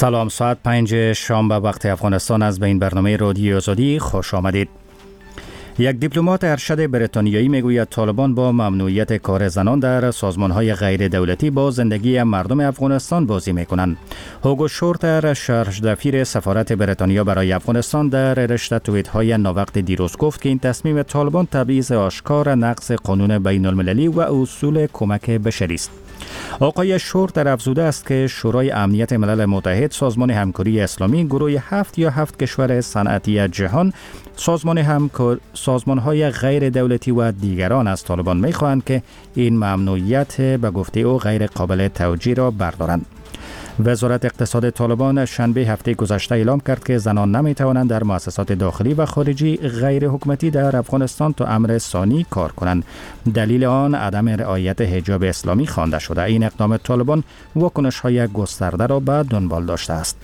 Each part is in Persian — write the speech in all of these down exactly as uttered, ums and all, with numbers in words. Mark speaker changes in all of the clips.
Speaker 1: سلام، ساعت پنج شام به وقت افغانستان از به این برنامه رادیو آزادی خوش آمدید. یک دیپلمات ارشد بریتانیایی میگوید طالبان با ممنوعیت کار زنان در سازمان‌های غیر دولتی با زندگی مردم افغانستان بازی میکنند. هوگو شورتر، شرح دبیر سفارت بریتانیا برای افغانستان، در رشته توییت‌های ناوقت دیروز گفت که این تصمیم طالبان تبعیض آشکار، نقض قانون بین المللی و اصول کمک بشری است. آقای شورتر افزوده است که شورای امنیت ملل متحد، سازمان همکاری اسلامی، گروه هفت یا هفت کشور صنعتی جهان، سازمان همکار سازمان‌های غیر دولتی و دیگران از طالبان می‌خواهند که این ممنوعیت به گفته او غیر قابل توجیه را بردارند. وزارت اقتصاد طالبان شنبه هفته گذشته اعلام کرد که زنان نمی‌توانند در مؤسسات داخلی و خارجی غیر حکومتی در افغانستان تا امر ثانی کار کنند. دلیل آن عدم رعایت حجاب اسلامی خوانده شده. این اقدام طالبان واکنش‌های گسترده را به دنبال داشته است.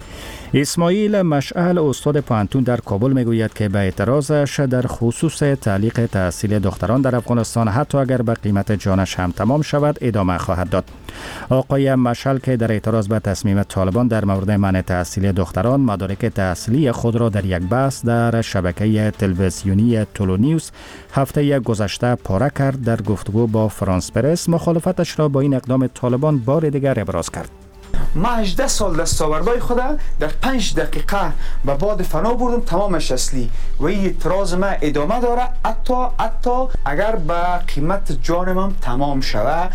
Speaker 1: اسماعیل مشعل، استاد پوهنتون در کابل، میگوید که به اعتراضش در خصوص تعلیق تحصیل دختران در افغانستان حتی اگر به قیمت جانش هم تمام شود ادامه خواهد داد. آقای مشعل که در اعتراض به تصمیم طالبان در مورد منع تحصیل دختران مدارک تحصیلی خود را در یک بحث در شبکه تلویزیونی تولونیوس هفته گذشته پاره کرد، در گفتگو با فرانس پرس مخالفتش را با این اقدام طالبان بار دیگر ابراز کرد.
Speaker 2: ما هجده سال دستاوردهای خود در پنج دقیقه به باد فنا بردم، تمامش اصلی، و این اعتراض ما ادامه داره حتی حتی اگر به قیمت جانم تمام شود.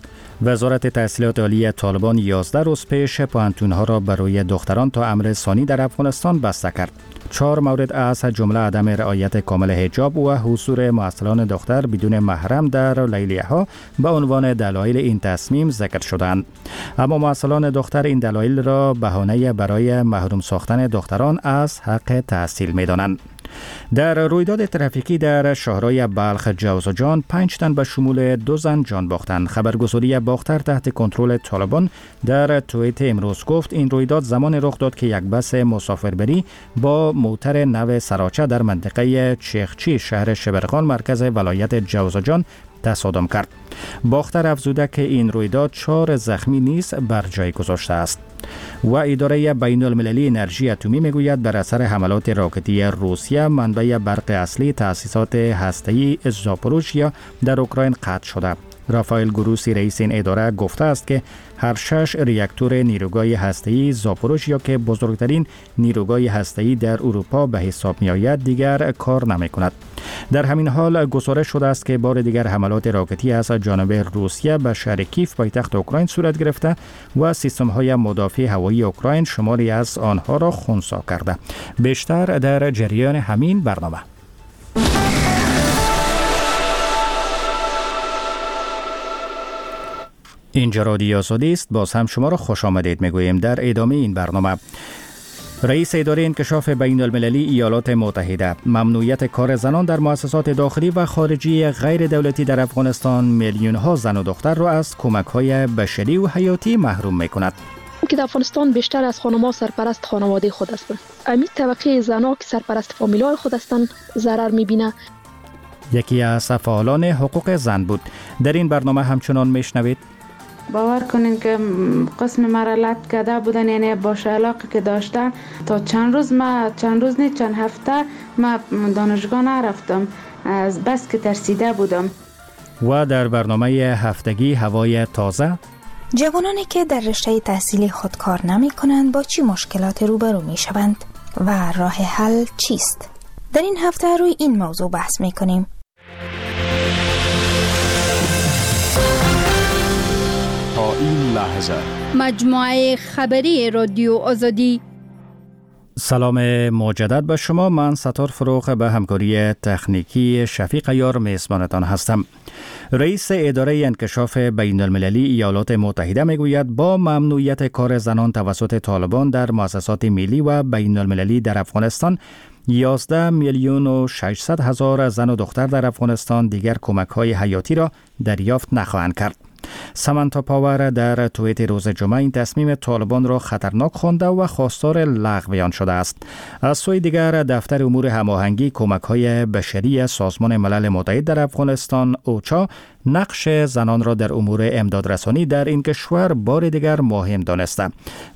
Speaker 1: وزارت تحصیلات عالی طالبان یازده روز پیش پوهنتون‌ها را برای دختران تا امر ثانی در افغانستان بسته کرد. چهار مورد از جمله عدم رعایت کامل حجاب و حضور معسلان دختر بدون محرم در لیلیه‌ها به عنوان دلایل این تصمیم ذکر شدند. اما معسلان دختر این دلایل را بهانه برای محروم ساختن دختران از حق تحصیل می‌دانند. در رویداد ترافیکی در شهرهای بلخ جوزجان پنج تن به شمول دو زن جان باختند. خبرگزاری باختر تحت کنترل طالبان در توییت امروز گفت این رویداد زمان رخ داد که یک بس مسافربری با موتر نو سراچه در منطقه چیخچی شهر شبرغان مرکز ولایت جوزجان تصادم کرد. باختر افزوده که این رویداد چهار زخمی نیز بر جای گذاشته است. و اداره بین المللی انرژی اتمی میگوید بر اثر حملات راکتی روسیه منبع برق اصلی تأسیسات هسته‌ای زاپوروژیا در اوکراین قطع شده. رافائل گروسی رئیس این اداره گفته است که هر شش ریاکتور نیروگاه هسته‌ای زاپوروژیا که بزرگترین نیروگاه هسته‌ای در اروپا به حساب می‌آید دیگر کار نمی‌کند. در همین حال گزارش شده است که بار دیگر حملات راکتی از جانب روسیه به شهر کیف پایتخت اوکراین صورت گرفته و سیستم‌های مدافع هوایی اوکراین شماری از آنها را خنثی کرده. بیشتر در جریان همین برنامه. اینجا رادیو آزادی است. باز هم شما را خوش آمدید میگوییم. در ادامه این برنامه، رئیس اداره انکشاف بین المللی ایالات متحده، ممنوعیت کار زنان در مؤسسات داخلی و خارجی غیر دولتی در افغانستان میلیون ها زن و دختر را از کمک های بشری و حیاتی محروم می کند.
Speaker 3: که در افغانستان بیشتر از خانم‌ها سرپرست خانواده خود هستند. امی طبقه زنان که سرپرست فامیل‌های خود هستند ضرر می‌بینه.
Speaker 1: یکی از فعالان حقوق زن بود. در این برنامه همچنان میشنوید.
Speaker 4: باور کنین که قسم مرالت کرده بودن، یعنی باشه علاقه که داشته تا چند روز ما چند روز نه چند هفته ما دانشگاه نرفتم از بس که ترسیده بودم.
Speaker 1: و در برنامه هفتگی هوای تازه،
Speaker 5: جوانانی که در رشته تحصیلی خود کار نمی کنند با چی مشکلات روبرو می شوند و راه حل چیست؟ در این هفته روی این موضوع بحث می کنیم.
Speaker 6: تا این لحظه
Speaker 7: مجموعه خبری رادیو آزادی.
Speaker 1: سلام مجدد به شما. من ستار فروغ به همکاری تکنیکی شفیق یار میزبانتان هستم. رئیس اداره انکشاف بین المللی ایالات متحده میگوید با ممنوعیت کار زنان توسط طالبان در مؤسسات ملی و بین المللی در افغانستان، یازده میلیون و ششصد هزار زن و دختر در افغانستان دیگر کمک های حیاتی را دریافت نخواهند کرد. سامانتا پاور در توییت روز جمعه این تصمیم طالبان را خطرناک خوانده و خواستار لغو آن شده است. از سوی دیگر دفتر امور هماهنگی کمک‌های بشری سازمان ملل متحد در افغانستان اوچا نقش زنان را در امور امدادرسانی در این کشور بار دیگر مهم دانسته.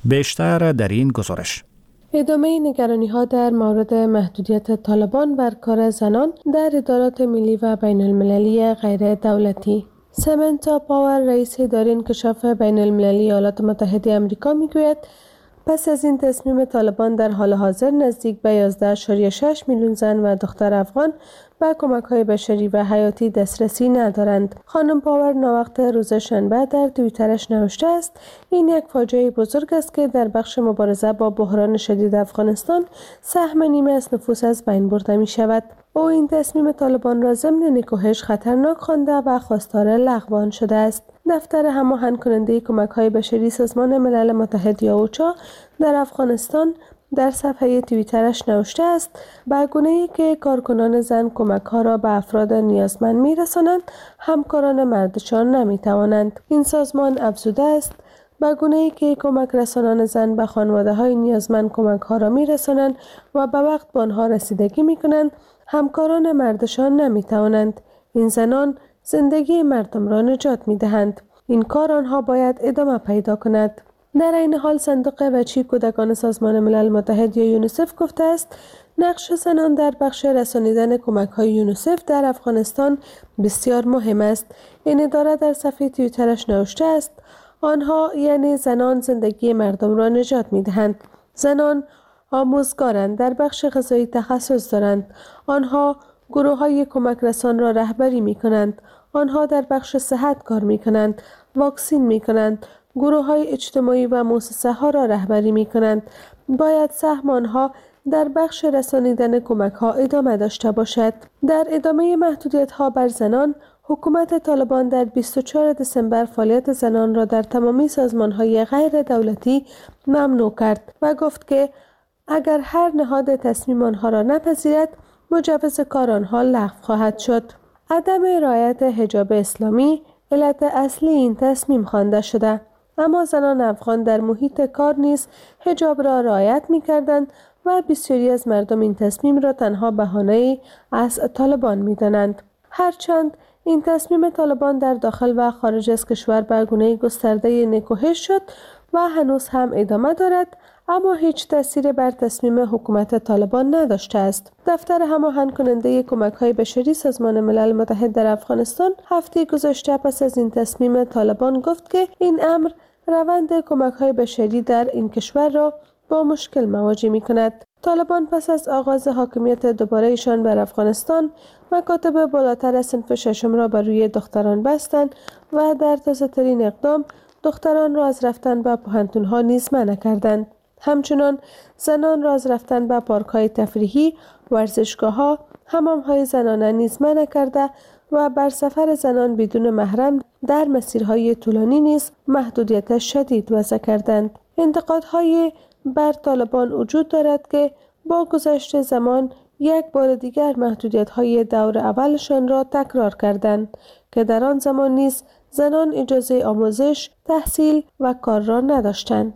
Speaker 1: بیشتر در این گزارش.
Speaker 8: ادامه نگرانی ها در مورد محدودیت طالبان بر کار زنان در ادارات ملی و بین المللی غیر دولتی. سامانتا پاور رئیس اداره انکشاف بین المللی ایالات متحده آمریکا میگوید پس از این تصمیم طالبان در حال حاضر نزدیک به یازده ممیز شش میلیون زن و دختر افغان به کمک‌های بشری و حیاتی دسترسی ندارند. خانم پاور ناوقت روز شنبه در توییترش نوشته است این یک فاجعه بزرگ است که در بخش مبارزه با بحران شدید افغانستان سهم نیمه از نفوس از بین برده می شود. او این تصمیم طالبان را ضمن نکوهش خطرناک خوانده و خواستار لغو آن شده است. دفتر هماهنگ کننده کمک‌های بشری سازمان ملل متحد یا اوچا در افغانستان در صفحه توییترش نوشته است به گونه‌ای که کارکنان زن کمک‌ها را به افراد نیازمند می‌رسانند، همکاران مردشان نمی‌توانند. این سازمان افزوده است به گونه‌ای که کمک رسانان زن به خانواده‌های نیازمند کمک‌ها را می‌رسانند و به وقت به آنها رسیدگی می‌کنند، همکاران مردشان نمی‌توانند. این زنان زندگی مردم را نجات می‌دهند. این کار آنها باید ادامه پیدا کند. در این حال صندوق بچه کودکان سازمان ملل متحد یا یونیسف گفته است نقش زنان در بخش رسانیدن کمک‌های یونیسف در افغانستان بسیار مهم است. این اداره در صفحه توییترش نوشته است آنها یعنی زنان زندگی مردم را نجات می‌دهند. زنان آموزگارند، در بخش غذایی تخصص دارند. آنها گروه‌های کمک رسان را رهبری می‌کنند. آنها در بخش صحت کار می‌کنند، واکسین می‌کنند، گروه‌های اجتماعی و مؤسسه ها را رهبری می کنند. باید سهم آنها در بخش رسانیدن کمک ها ادامه داشته باشد. در ادامه محدودیت ها بر زنان، حکومت طالبان در بیست و چهارم دسامبر فعالیت زنان را در تمامی سازمان های غیر دولتی ممنوع کرد و گفت که اگر هر نهاد تصمیم آنها را نپذیرد، مجوز کار آنها لغو خواهد شد. عدم رعایت حجاب اسلامی علت اصلی این تصمیم خوانده شده. اما زنان افغان در محیط کار نیز حجاب را رعایت می‌کردند و بسیاری از مردم این تصمیم را تنها بهانه‌ای از طالبان می‌دانند. هرچند این تصمیم طالبان در داخل و خارج از کشور به گونه‌ای گسترده نکوهش شد و هنوز هم ادامه دارد، اما هیچ تأثیر بر تصمیم حکومت طالبان نداشته است. دفتر هماهنگ کننده کمک‌های بشری سازمان ملل متحد در افغانستان هفته گذشته پس از این تصمیم طالبان گفت که این امر روند کمک‌های بشری در این کشور را با مشکل مواجه می‌کند. طالبان پس از آغاز حاکمیت دوباره ایشان بر افغانستان مکاتب بالاتر از صنف ششم را بر روی دختران بستند و در تازه‌ترین اقدام دختران را از رفتن به پوهنتون‌ها نیز منع کردند. همچنان زنان را از رفتن به پارک‌های تفریحی، ورزشگاه‌ها، حمام‌های زنانه نیز منع کرده و بر سفر زنان بدون محرم در مسیرهای طولانی نیز محدودیت شدید وضع کردند. انتقادهای بر طالبان وجود دارد که با گذشت زمان یک بار دیگر محدودیت‌های دور اولشان را تکرار کردند که در آن زمان نیز زنان اجازه آموزش، تحصیل و کار را نداشتند.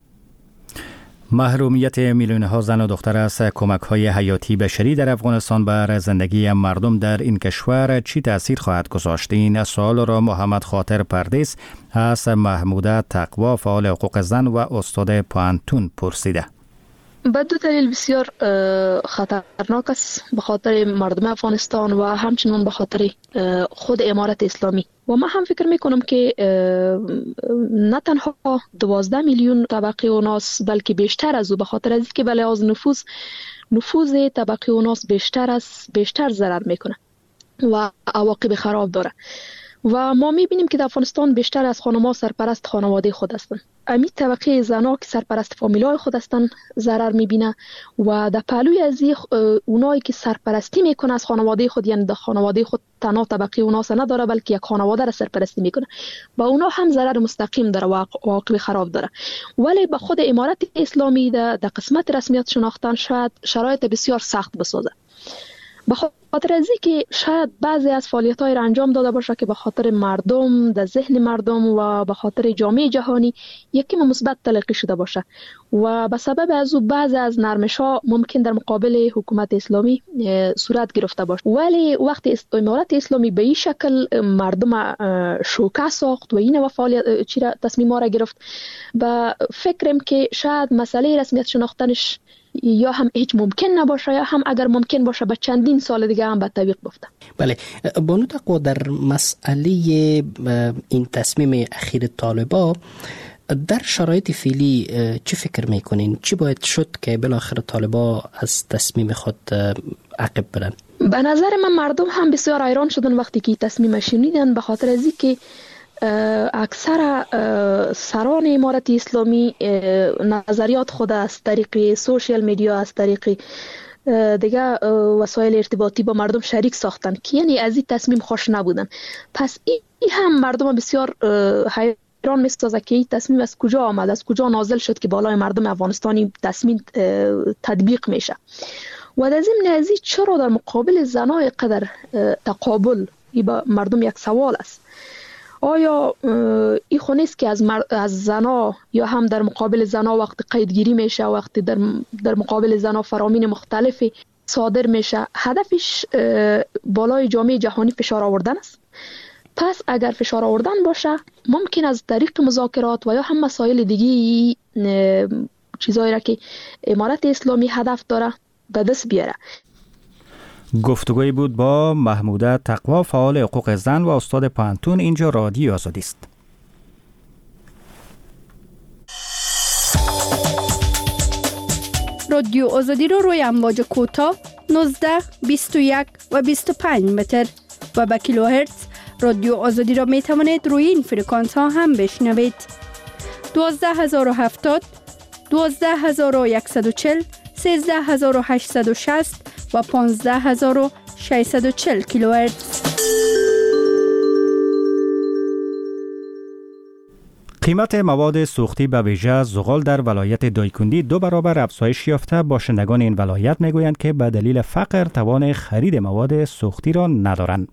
Speaker 1: محرومیت میلیون‌ها زن و دختر از کمک‌های حیاتی بشری در افغانستان بر زندگی مردم در این کشور چی تأثیر خواهد گذاشت؟ این سوال را محمد خاطر پردیس از محموده تقوا فعال حقوق زن و استاد پوهنتون پرسیده.
Speaker 3: به دو دلیل بسیار خطرناک است، به خاطر مردم افغانستان و همچنین به خاطر خود امارت اسلامی. و من هم فکر میکنم که نه تنها دوازده میلیون طبقه اوناس بلکه بیشتر از او، به خاطر از اینکه به لحاظ نفوذ نفوذ طبقه اوناس بیشتر از بیشتر ضرر میکنه و عواقب خراب داره. و ما میبینیم که در افغانستان بیشتر از خانم‌ها سرپرست خانواده خود هستند. امی طبقه زنها که سرپرست فامیلای خود هستند ضرر میبینه و در پهلوی از اونایی که سرپرستی میکنه از خانواده خود، یعنی در خانواده خود تنها طبقه اوناس نداره بلکه یک خانواده را سرپرستی میکنه، با اونا هم ضرر مستقیم داره و عواقب خراب داره. ولی به خود امارت اسلامی در قسمت رسمیت شناختن شاید شرایط بسیار سخت بسازه. به خاطر از اینکه شاید بعضی از فعالیت‌های را انجام داده باشه که به خاطر مردم، در ذهن مردم و به خاطر جامعه جهانی یکی مثبت تلقی شده باشه و به سبب از او بعضی از نرمش‌ها ممکن در مقابل حکومت اسلامی صورت گرفته باشه. ولی وقتی امارت اسلامی به این شکل مردم شوکه ساخت و این و فعالیت چیرا تصمیم را گرفت، به فکرم که شاید مسئله رسمیت شناختنش یا هم هیچ ممکن نباشه یا هم اگر ممکن باشه به چندین سال دیگه هم به تطبیق بیفته.
Speaker 9: بله، بانو تقوا، در مسئله این تصمیم اخیر طالبا در شرایط فعلی چی فکر میکنین؟ چی باید شد که بالاخره طالبا از تصمیم خود عقب برن؟
Speaker 3: به نظر من مردم هم بسیار حیران شدن وقتی که تصمیم شنیدن، به خاطر از اینکه اکثر سران امارت اسلامی نظریات خود از طریق سوشیال میدیا، از طریق دیگه وسایل ارتباطی با مردم شریک ساختن که یعنی از این تصمیم خوش نبودن. پس این هم مردم بسیار حیران میسازه که این تصمیم از کجا آمد، از کجا نازل شد که بالای مردم افغانستانی تصمیم تطبیق میشه. و در ضمن از این چرا در مقابل زنای قدر تقابل؟ این با مردم یک سوال است. آیا این خونیست که از, مر... از زنا یا هم در مقابل زنا وقت قیدگیری میشه، وقتی در, در مقابل زنا فرامین مختلفی صادر میشه، هدفش بالای جامعه جهانی فشار آوردن است؟ پس اگر فشار آوردن باشه ممکن از طریق مذاکرات و یا هم مسائل دیگی چیزایی را که امارت اسلامی هدف داره به دست بیاره.
Speaker 1: گفتگوی بود با محموده تقوا، فعال حقوق زن و استاد پانتون. اینجا رادیو آزادی است.
Speaker 7: رادیو آزادی رو روی امواج کوتاه نوزده، بیست و یک و بیست و پنج متر و با کیلوهرتز رادیو آزادی را می توانید روی این فرکانس ها هم بشنوید. دوازده هزار و هفتاد، دوازده هزار و صد و چهل، سیزده هزار و هشتصد و شصت و پانزده هزار و ششصد و چهل کیلوهرتز.
Speaker 1: قیمت مواد سوختی به ویژه زغال در ولایت دایکندی دو برابر افزایش یافته. باشندگان این ولایت میگویند که به دلیل فقر توان خرید مواد سوختی را ندارند.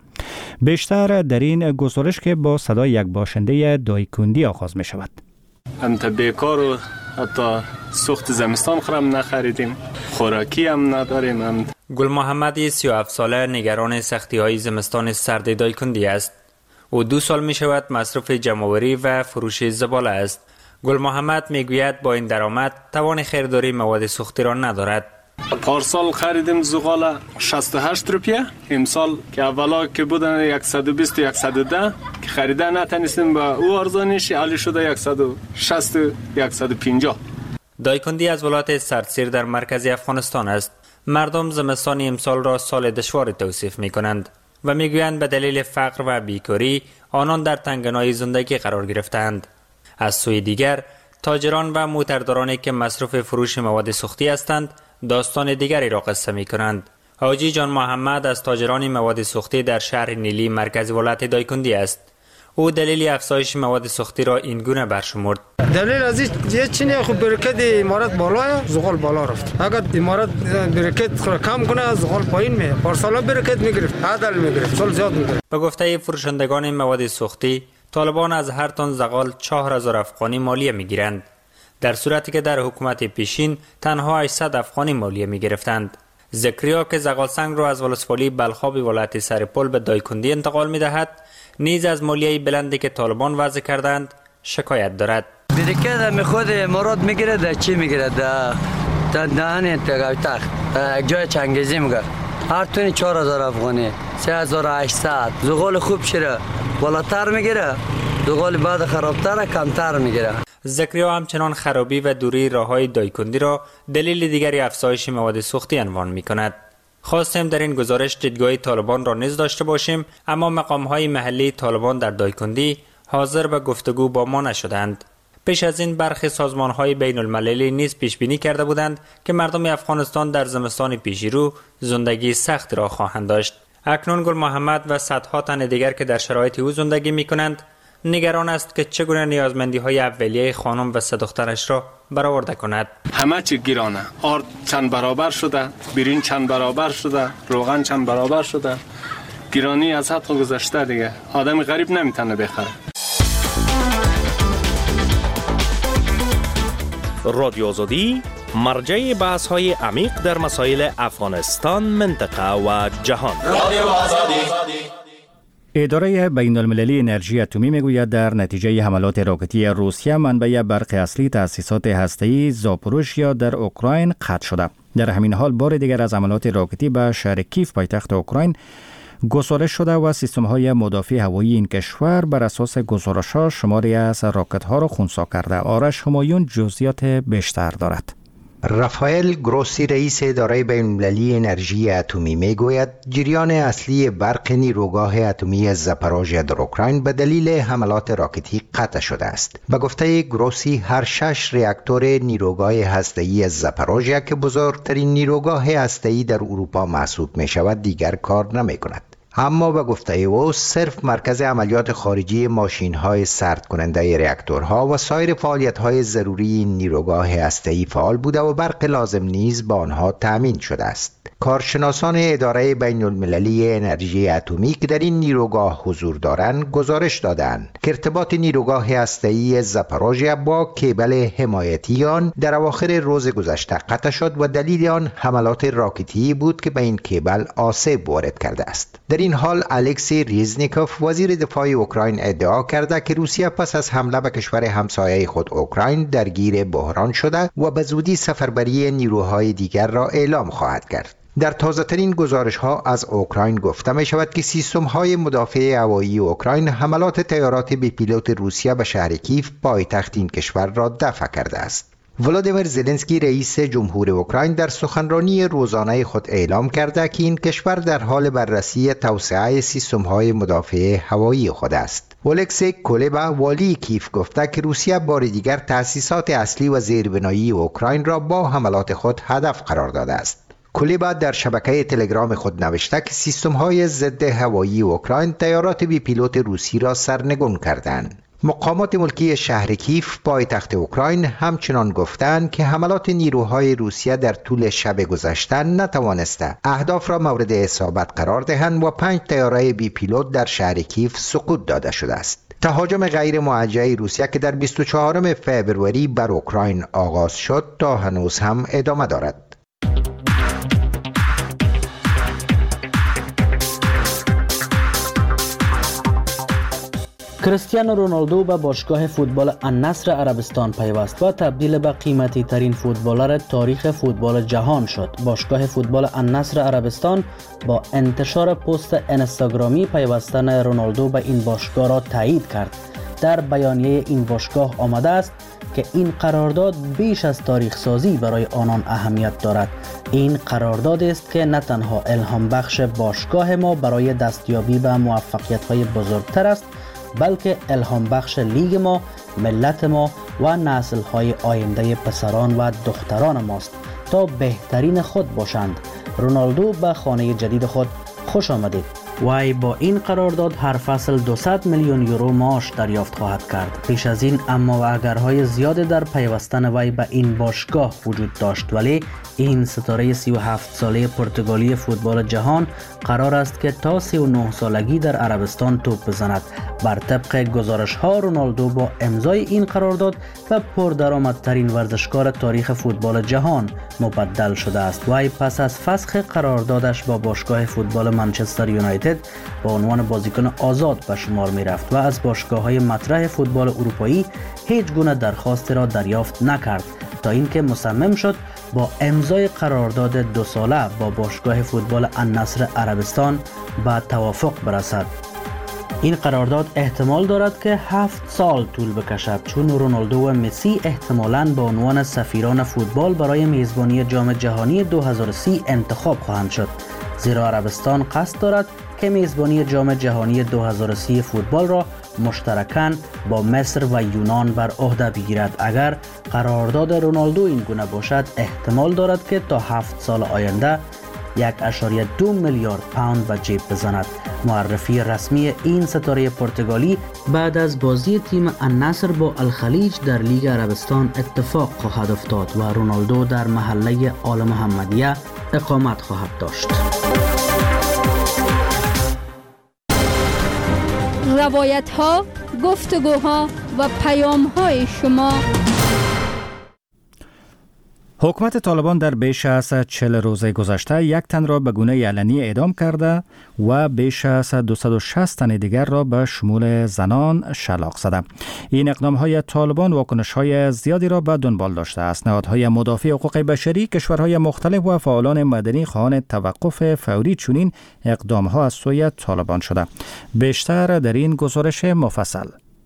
Speaker 1: بیشتر در این گزارش که با صدای یک باشنده دایکندی آغاز می شود.
Speaker 10: انت بیکار و حتی سوخت زمستان خرم نخریدیم، خوراکی هم نداریم. هم
Speaker 11: گل محمد سی و هفت ساله نگران سختی های زمستان سرد دایکندی است. او دو سال می شود مصرف جمع‌آوری و فروش زباله است. گل محمد می گوید با این درآمد توان خریداری مواد سوختی را ندارد.
Speaker 10: پارسال خریدیم زغال شصت و هشت روپیه، امسال که اولا که بودن صد و بیست و صد و ده که خریده نتونستیم با او ارزانش عالی شده صد و شصت و صد و پنجاه.
Speaker 11: دایکندی از ولایت سردسیر در مرکز افغانستان است. مردم زمستان امسال را سال دشوار توصیف می کنند و می گویند به دلیل فقر و بیکاری آنان در تنگنای زندگی قرار گرفتند. از سوی دیگر تاجران و موتردارانی که مصروف فروش مواد سوختی هستند داستان دیگری را قصه می کنند. حاجی جان محمد از تاجران مواد سوختی در شهر نیلی مرکز ولایت دایکندی است. او دلیل افزایش مواد سوختی را این گونه برشمرد.
Speaker 12: دلیل از این چینی خب برکت امارات بالاه، زغال بالا رفت. اگر امارات برکت کم کنه زغال پایین میه. پارسالا برکت میگرفت، عدل میگرفت، سال زیاد میگرفت.
Speaker 11: به گفته فروشندگان مواد سوختی، طالبان از هر تن زغال چهار هزار افغانی مالیه میگیرند، در صورتی که در حکومت پیشین تنها هشتصد افغانی مالیه میگرفتند. زکریا که زغال سنگ را از ولسوالی بلخاب ولایت سرپل به دایکندی انتقال میدهد، نیز از مالیه بلندی که طالبان وضع کردند شکایت دارد.
Speaker 13: برکت می خود امارات میگیره، در چی میگیره؟ در دهن تخت یک جای چنگیزی میگه هر تونی چهار هزار افغانی، سه هزار و هشتصد. زغال خوب شده بالاتر میگیره، زغال بعد خرابتر کمتر میگیره.
Speaker 11: زکریا همچنان خرابی و دوری راههای دایکندی را دلیل دیگری افزایش مواد سوختی عنوان میکند. خواستیم در این گزارش دیدگاه طالبان را نیز داشته باشیم، اما مقام‌های محلی طالبان در دایکندی حاضر به گفتگو با ما نشدند. پیش از این برخی سازمان‌های بین المللی نیز پیش بینی کرده بودند که مردم افغانستان در زمستان پیشی رو زندگی سخت را خواهند داشت. اکنون گل محمد و صدها تن دیگر که در شرایط او زندگی می‌کنند نگران است که چگونه نیازمندی های اولیه خانم و سه دخترش را برآورده کند.
Speaker 10: همه چی گرانه. آرد چند برابر شده، برین چند برابر شده، روغن چند برابر شده. گرانی از حد گذشته دیگه. آدم غریب نمیتونه بخره.
Speaker 14: رادیو آزادی مرجع بحث های عمیق در مسائل افغانستان، منطقه و جهان. رادیو آزادی.
Speaker 1: اداره بین المللی انرژی اتمی میگوید در نتیجه حملات راکتی روسیه منبع برق اصلی تأسیسات هسته‌ای زاپوروژیا در اوکراین قطع شده. در همین حال بار دیگر از حملات راکتی به شهر کیف پایتخت اوکراین گزارش شده و سیستم‌های مدافع هوایی این کشور بر اساس گزارش‌ها شماری از راکت‌ها را خنثی کرده. آرش همایون جزئیات بیشتر دارد.
Speaker 15: رافائل گروسی رئیس اداره بین‌المللی انرژی اتمی میگوید جریان اصلی برق نیروگاه اتمی زاپاروژیا در اوکراین به دلیل حملات راکتی قطع شده است. به گفته گروسی هر شش راکتور نیروگاه هسته‌ای زاپاروژیا که بزرگترین نیروگاه هسته‌ای در اروپا محسوب می شود دیگر کار نمی کند. اما به گفته او صرف مرکز عملیات خارجی ماشین‌های سرد کننده راکتورها و سایر فعالیت‌های ضروری نیروگاه هسته‌ای فعال بوده و برق لازم نیز با آنها تأمین شده است. کارشناسان اداره بین المللی انرژی اتمی که در این نیروگاه حضور دارند گزارش دادند که ارتباط نیروگاه هسته‌ای زاپاروژیا با کیبل حمایتی آن در اواخر روز گذشته قطع شد و دلیل آن حملات راکتی بود که به این کیبل آسیب وارد کرده است. در این حال الکسی ریزنیکوف وزیر دفاع اوکراین ادعا کرده که روسیه پس از حمله به کشور همسایه خود اوکراین درگیر بحران شده و به زودی سفربری نیروهای دیگر را اعلام خواهد کرد. در تازه‌ترین گزارش‌ها از اوکراین گفته می شود که سیستم‌های مدافع هوایی اوکراین حملات طیارات بی پیلوت روسیه به شهر کیف پایتخت این کشور را دفع کرده است. ولادیمیر زلنسکی رئیس جمهور اوکراین در سخنرانی روزانه خود اعلام کرده که این کشور در حال بررسی توسعه سیستم‌های مدافع هوایی خود است. الکسی کولبا والی کیف گفته که روسیه بار دیگر تأسیسات اصلی و زیربنایی اوکراین را با حملات خود هدف قرار داده است. کولبا در شبکه تلگرام خود نوشته که سیستم‌های ضد هوایی اوکراین طیارات بی پیلوت روسی را سرنگون کردند. مقامات ملکی شهر کیف پایتخت اوکراین همچنان گفتند که حملات نیروهای روسیه در طول شب گذشته نتوانسته اهداف را مورد اصابت قرار دهند و پنج طیاره بی پیلوت در شهر کیف سقوط داده شده است. تهاجم غیر موجه روسیه که در بیست و چهارم فوریه بر اوکراین آغاز شد تا هنوز هم ادامه دارد.
Speaker 16: کریستیانو رونالدو به باشگاه فوتبال النصر عربستان پیوست و تبدیل به قیمتی ترین فوتبالر تاریخ فوتبال جهان شد. باشگاه فوتبال النصر عربستان با انتشار پست اینستاگرامی پیوستن رونالدو به این باشگاه را تایید کرد. در بیانیه این باشگاه آمده است که این قرارداد بیش از تاریخ سازی برای آنان اهمیت دارد. این قرارداد است که نه تنها الهام بخش باشگاه ما برای دستیابی به موفقیت‌های بزرگتر است، بلکه الهام بخش لیگ ما، ملت ما و نسل‌های آینده پسران و دختران ماست تا بهترین خود باشند. رونالدو به خانه جدید خود خوش آمدید. وی با این قرارداد هر فصل دویست میلیون یورو معاش دریافت خواهد کرد. پیش از این اما و اگرهای زیاد در پیوستن وی به این باشگاه وجود داشت، ولی این ستاره سی و هفت ساله پرتغالی فوتبال جهان قرار است که تا سی و نه سالگی در عربستان توپ بزند. بر طبق گزارش ها رونالدو با امضای این قرارداد و پردرآمدترین ورزشکار تاریخ فوتبال جهان مبدل شده است. وی پس از فسخ قراردادش با باشگاه فوتبال منچستر یونایتد با عنوان بازیکن آزاد به شمار می رفت و از باشگاه‌های مطرح فوتبال اروپایی هیچ گونه درخواست را دریافت نکرد تا اینکه مصمم شد با امضای قرارداد دو ساله با باشگاه فوتبال النصر عربستان به توافق برسد. این قرارداد احتمال دارد که هفت سال طول بکشد، چون رونالدو و مسی احتمالاً به عنوان سفیران فوتبال برای میزبانی جام جهانی دو هزار و سی انتخاب خواهند شد، زیرا عربستان قصد دارد که میزبانی جام جهانی دو هزار و سی فوتبال را مشترکاً با مصر و یونان بر عهده بگیرد. اگر قرارداد رونالدو این گونه باشد، احتمال دارد که تا هفت سال آینده یک اشاریه دو میلیارد پوند به جیب بزند. معرفی رسمی این ستاره پرتغالی بعد از بازی تیم النصر با الخلیج در لیگ عربستان اتفاق خواهد افتاد و رونالدو در محله آل محمدیه اقامت خواهد داشت.
Speaker 7: روایت ها، گفتگوها و پیام های شما.
Speaker 1: حکومت طالبان در بیش از چهل روز گذشته یک تن را به گونه علنی اعدام کرده و بیش از دویست و شصت تن دیگر را به شمول زنان شلاق زده. این اقدام‌های طالبان واکنش‌های زیادی را به دنبال داشته است. نهادهای مدافع حقوق بشری، کشورهای مختلف و فعالان مدنی خواهان توقف فوری چنین اقدام‌ها از سوی طالبان شده. بیشتر در این گزارش مفصل.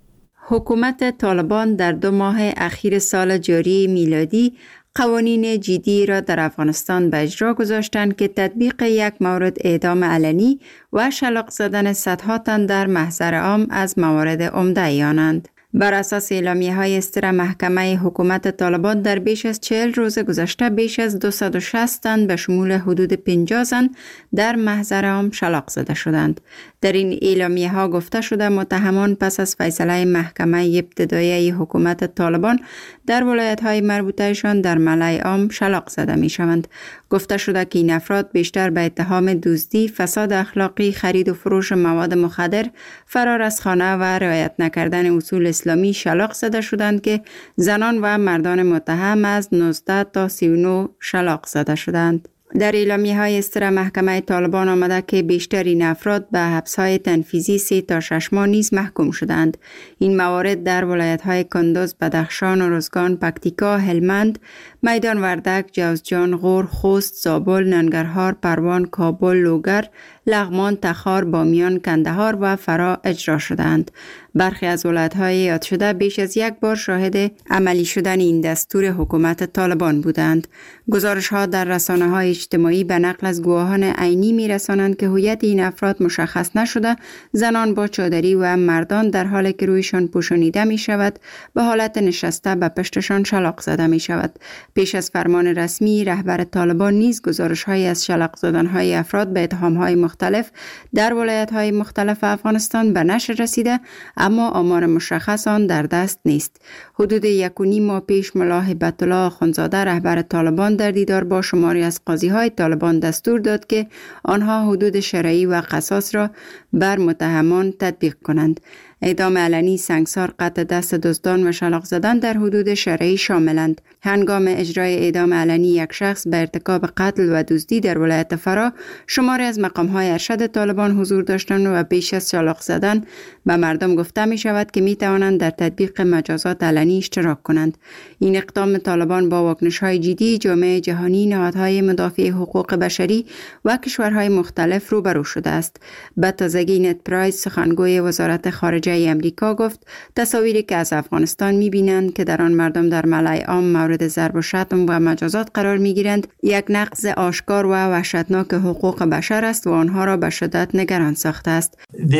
Speaker 17: حکومت طالبان در دو ماه اخیر سال جاری میلادی قوانین جدی را در افغانستان به اجرا گذاشتند که تطبیق یک مورد اعدام علنی و شلاق زدن صدها تن در محضر عام از موارد عمده آنند. بر اساس اعلامیه های اصدر محکمه حکومت طالبان در بیش از چهل روز گذشته بیش از دویست و شصت تن به شمول حدود پنجاه زن در محضر عام شلاق زده شدند. در این اعلامیه ها گفته شده متهمان پس از فیصله محکمه ابتدایی حکومت طالبان در ولایت های مربوطهشان در ملأ عام شلاق زده می شوند. گفته شده که این افراد بیشتر به اتهام دزدی، فساد اخلاقی، خرید و فروش مواد مخدر، فرار از خانه و رعایت نکردن اصول اسلامی شلاق زده شدند که زنان و مردان متهم از نوزده تا سی و نه شلاق زده شدند. در اعلامیه های اصدر محکمه طالبان آمده که بیشتر این افراد به حبس های تنفیذی سه تا شش ماه نیز محکوم شدند. این موارد در ولایت های کندوز، بدخشان، ارزگان، پکتیکا، هلمند، میدان وردک، جوزجان، غور، خوست، زابل، ننگرهار، پروان، کابل، لوگر، لغمان، تخار، بامیان، کندهار و فرا اجرا شدند. برخی از ولایت‌های یاد شده بیش از یک بار شاهد عملی شدن این دستور حکومت طالبان بودند. گزارش‌ها در رسانه‌های اجتماعی به نقل از گواهان عینی می‌رسانند که هویت این افراد مشخص نشده، زنان با چادری و مردان در حالی که رویشان پوشانیده می‌شود، به حالت نشسته به پشتشان شلاق زده می‌شود. پیش از فرمان رسمی رهبر طالبان نیز گزارش‌هایی از شلاق زدن‌های افراد به اتهام‌های مختلف در ولایت‌های مختلف افغانستان به نشر رسیده، اما آمار مشخص آن در دست نیست. حدود یک و نیم ماه پیش ملا هیبت الله آخوندزاده رهبر طالبان در دیدار با شماری از قاضی‌های طالبان دستور داد که آنها حدود شرعی و قصاص را بر متهمان تطبیق کنند. اعدام علنی، سنگسار، قطع دست دزدان و شلاق زدن در حدود شرعی شاملند. هنگام اجرای اعدام علنی یک شخص به ارتکاب قتل و دزدی در ولایت فرا، شماری از مقام‌های ارشد طالبان حضور داشتند و بیش از شلاق زدن به مردم گفته می شود که می توانند در تطبیق مجازات علنی اشتراک کنند. این اقدام طالبان با واکنش‌های جدی جامعه جهانی، نهادهای مدافع حقوق بشری و کشورهای مختلف روبرو شده است. به تازگی نت پرایس سخنگوی وزارت خارجه امریکا گفت تصاویری که از افغانستان می‌بینند که در آن مردم در ملأ عام مورد ضرب و شتم و مجازات قرار می‌گیرند، یک نقض آشکار و وحشتناک حقوق بشر است و آنها را به شدت نگران ساخته است.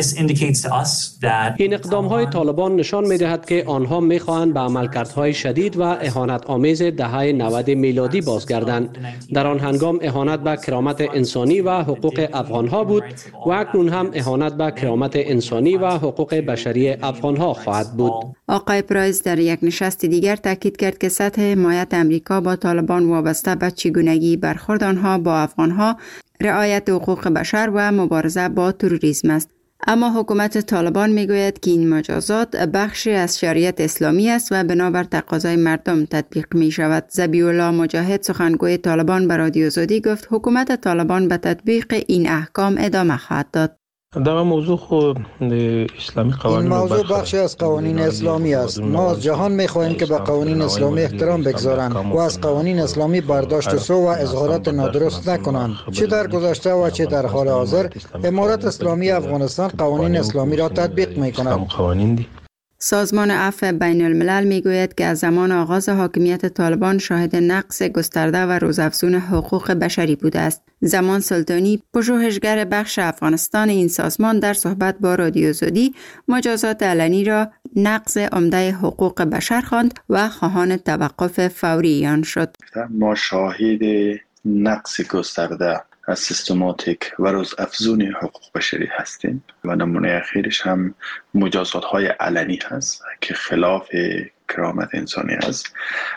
Speaker 18: این اقدام‌های طالبان نشان می‌دهد که آنها می‌خواهند به عملکردهای شدید و اهانت آمیز دهه نود میلادی بازگردند. در آن هنگام اهانت به کرامت انسانی و حقوق افغان‌ها بود و اکنون هم اهانت به کرامت انسانی و حقوق بشری افغان‌ها خواهد بود.
Speaker 17: آقای پرایس در یک نشست دیگر تاکید کرد که سطح حمایت امریکا با طالبان وابسته به چگونگی برخورد آنها با افغان‌ها، رعایت حقوق بشر و مبارزه با تروریسم است. اما حکومت طالبان میگوید که این مجازات بخشی از شریعت اسلامی است و بنابر تقاضای مردم تطبیق می شود. ذبیح الله مجاهد سخنگوی طالبان به رادیو آزادی گفت حکومت طالبان به تطبیق این احکام ادامه خواهد داد.
Speaker 19: در موضوع خود اسلامی قوانین
Speaker 20: این موضوع بخشی از قوانین اسلامی است. ما از جهان می‌خواهیم که به قوانین اسلامی احترام بگذارند و از قوانین اسلامی برداشت سو و اظهارات نادرست نکنند. چه در گذشته و چه در حال حاضر امارت اسلامی افغانستان قوانین اسلامی را تطبیق می‌کند.
Speaker 17: سازمان عفو بین الملل میگوید که از زمان آغاز حاکمیت طالبان شاهد نقض گسترده و روزافزون حقوق بشری بوده است. زمان سلطانی، پژوهشگر بخش افغانستان این سازمان، در صحبت با رادیو آزادی مجازات علنی را نقض عمده حقوق بشر خواند و خواهان توقف فوری آن شد.
Speaker 21: ما شاهد نقض گسترده سیستماتیک و روز افزون حقوق بشری هستیم و نمونه اخیرش هم مجازات های علنی هست که خلاف کرامت انسانی است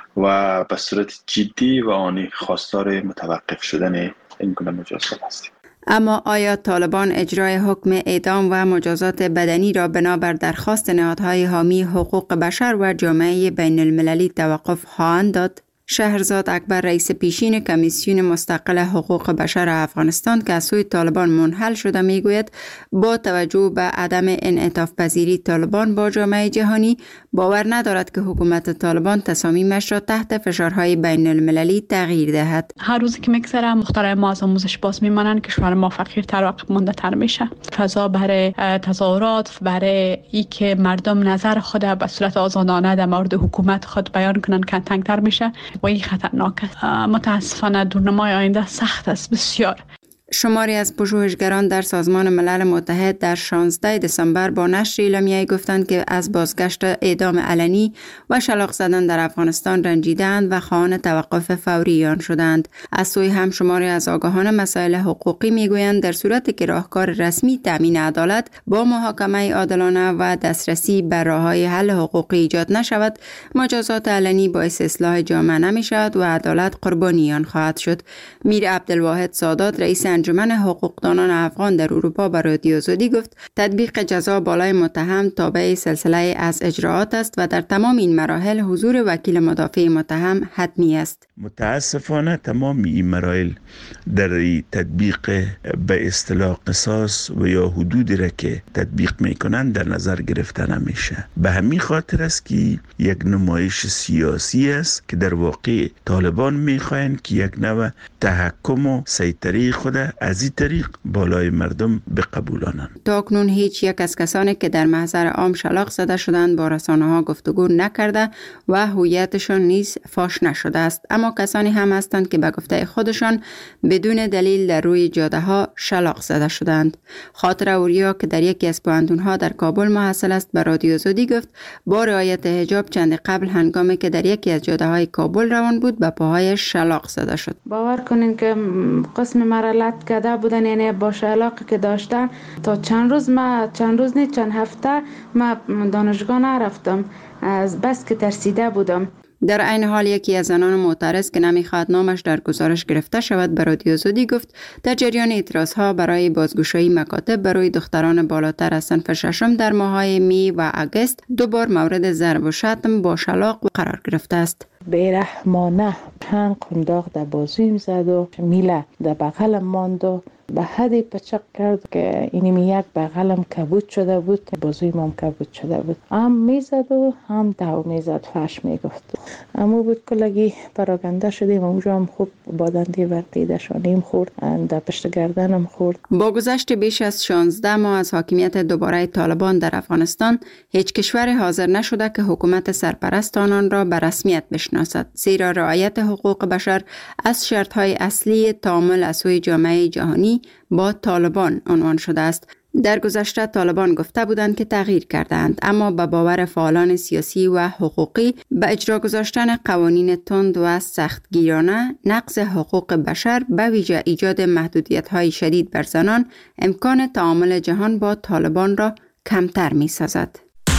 Speaker 21: و به صورت جدی و آنی خواستار متوقف شدن این گونه مجازات هستیم.
Speaker 17: اما آیا طالبان اجرای حکم اعدام و مجازات بدنی را بنابر درخواست نهادهای حامی حقوق بشر و جامعه بین المللی توقف خواهند داد؟ شهرزاد اکبر رئیس پیشین کمیسیون مستقل حقوق بشر افغانستان که از سوی طالبان منحل شده میگوید با توجه به عدم انعطاف پذیری طالبان با جامعه جهانی باور ندارد که حکومت طالبان تصامیمش را تحت فشارهای بین المللی تغییر دهد.
Speaker 22: هر روزی که میگذره مخترع ما از آموزش باز میمانند، کشور ما فقیرتر و عقب مانده تر میشه. فضا برای تظاهرات، برای ای که مردم نظر خود به صورت آزادانه در مورد حکومت خود بیان کنند کم تنگتر میشه و این خطرناک است. متاسفانه دورنمای آینده سخت است بسیار.
Speaker 17: شماری از پژوهشگران در سازمان ملل متحد در شانزده دسامبر با نشر اعلامیه‌ای گفتند که از بازگشت اعدام علنی و شلاق زدن در افغانستان رنجیدند و خواهان توقف فوری آن شدند. از سوی هم شماری از آگاهان مسائل حقوقی میگویند در صورتی که راهکار رسمی تامین عدالت با محاکمه عادلانه و دسترسی به راه‌های حل حقوقی ایجاد نشود، مجازات علنی باعث اصلاح جامعه نمی‌شود و عدالت قربانی آن خواهد شد. میر عبدالواحد سادات رئیس انجمن حقوقدانان افغان در اروپا به رادیو آزادی گفت تطبیق جزا بالای متهم تابع سلسله از اجراعات است و در تمام این مراحل حضور وکیل مدافع متهم حتمی است.
Speaker 23: متاسفانه تمام این مراحل در تطبیق به اصطلاح قصاص و یا حدودی را که تطبیق میکنند در نظر گرفته نمیشه. به همین خاطر است که یک نمایش سیاسی است که در واقع طالبان میخواهند که یک نوع تحکم و سیطره خود از این طریق بالای مردم بقبولانند.
Speaker 17: تا اکنون هیچ یک از کسانی که در محضر عام شلاق زده شدند با رسانه ها گفتگو نکرده و هویتشان نیز فاش نشده است، اما کسانی هم هستند که به گفته خودشان بدون دلیل در روی جاده ها شلاق زده شدند. خاطر اوریا که در یکی از پوهنتون ها در کابل محصل است به رادیو آزادی گفت با رعایت حجاب چند قبل هنگامی که در یکی از جاده های کابل روان بود به پاهایش شلاق زده شد.
Speaker 4: باور کنین که قسم مرا لط کرده بودن، یعنی با شلاقی که داشتن تا چند روز ما چند روز نه چند هفته ما دانشگاه نرفتم از بس که ترسیده بودم.
Speaker 17: در عین حال یکی از زنان معترض که نمیخواد نامش در گزارش گرفته شود به رادیو آزادی گفت در جریان اعتراضها برای بازگشایی مکاتب برای دختران بالاتر از صنف ششم در ماه‌های می و اگست دوبار مورد ضرب و شتم با شلاق قرار گرفته است.
Speaker 24: بیرحمانه چند قنداق در بازویم زد و میله در بغلم ماند و به حدی پچق کرد که اینمی یک بغلم کبود شده بود، بازویم هم کبود شده بود. هم میزد و هم دو میزد، فش میگفت. اما بود کلگی پراگنده شدیم، اونجا هم خوب بادندی ورقیده شانیم خورد، در پشت گردنم خورد.
Speaker 17: با گذشت بیش از شانزده ماه از حاکمیت دوباره طالبان در افغانستان، هیچ کشور حاضر نشده که حکومت سرپرست آنان را به رسمیت بشناسد، زیرا رعایت حقوق بشر از شرط‌های اصلی تعامل از سوی جامعه جهانی با طالبان عنوان شده است. در گذشته طالبان گفته بودند که تغییر کردند، اما به باور فعالان سیاسی و حقوقی به اجرا گذاشتن قوانین تند و سختگیرانه، نقض حقوق بشر به ویژه ایجاد محدودیت‌های شدید بر زنان امکان تعامل جهان با طالبان را کمتر می‌سازد.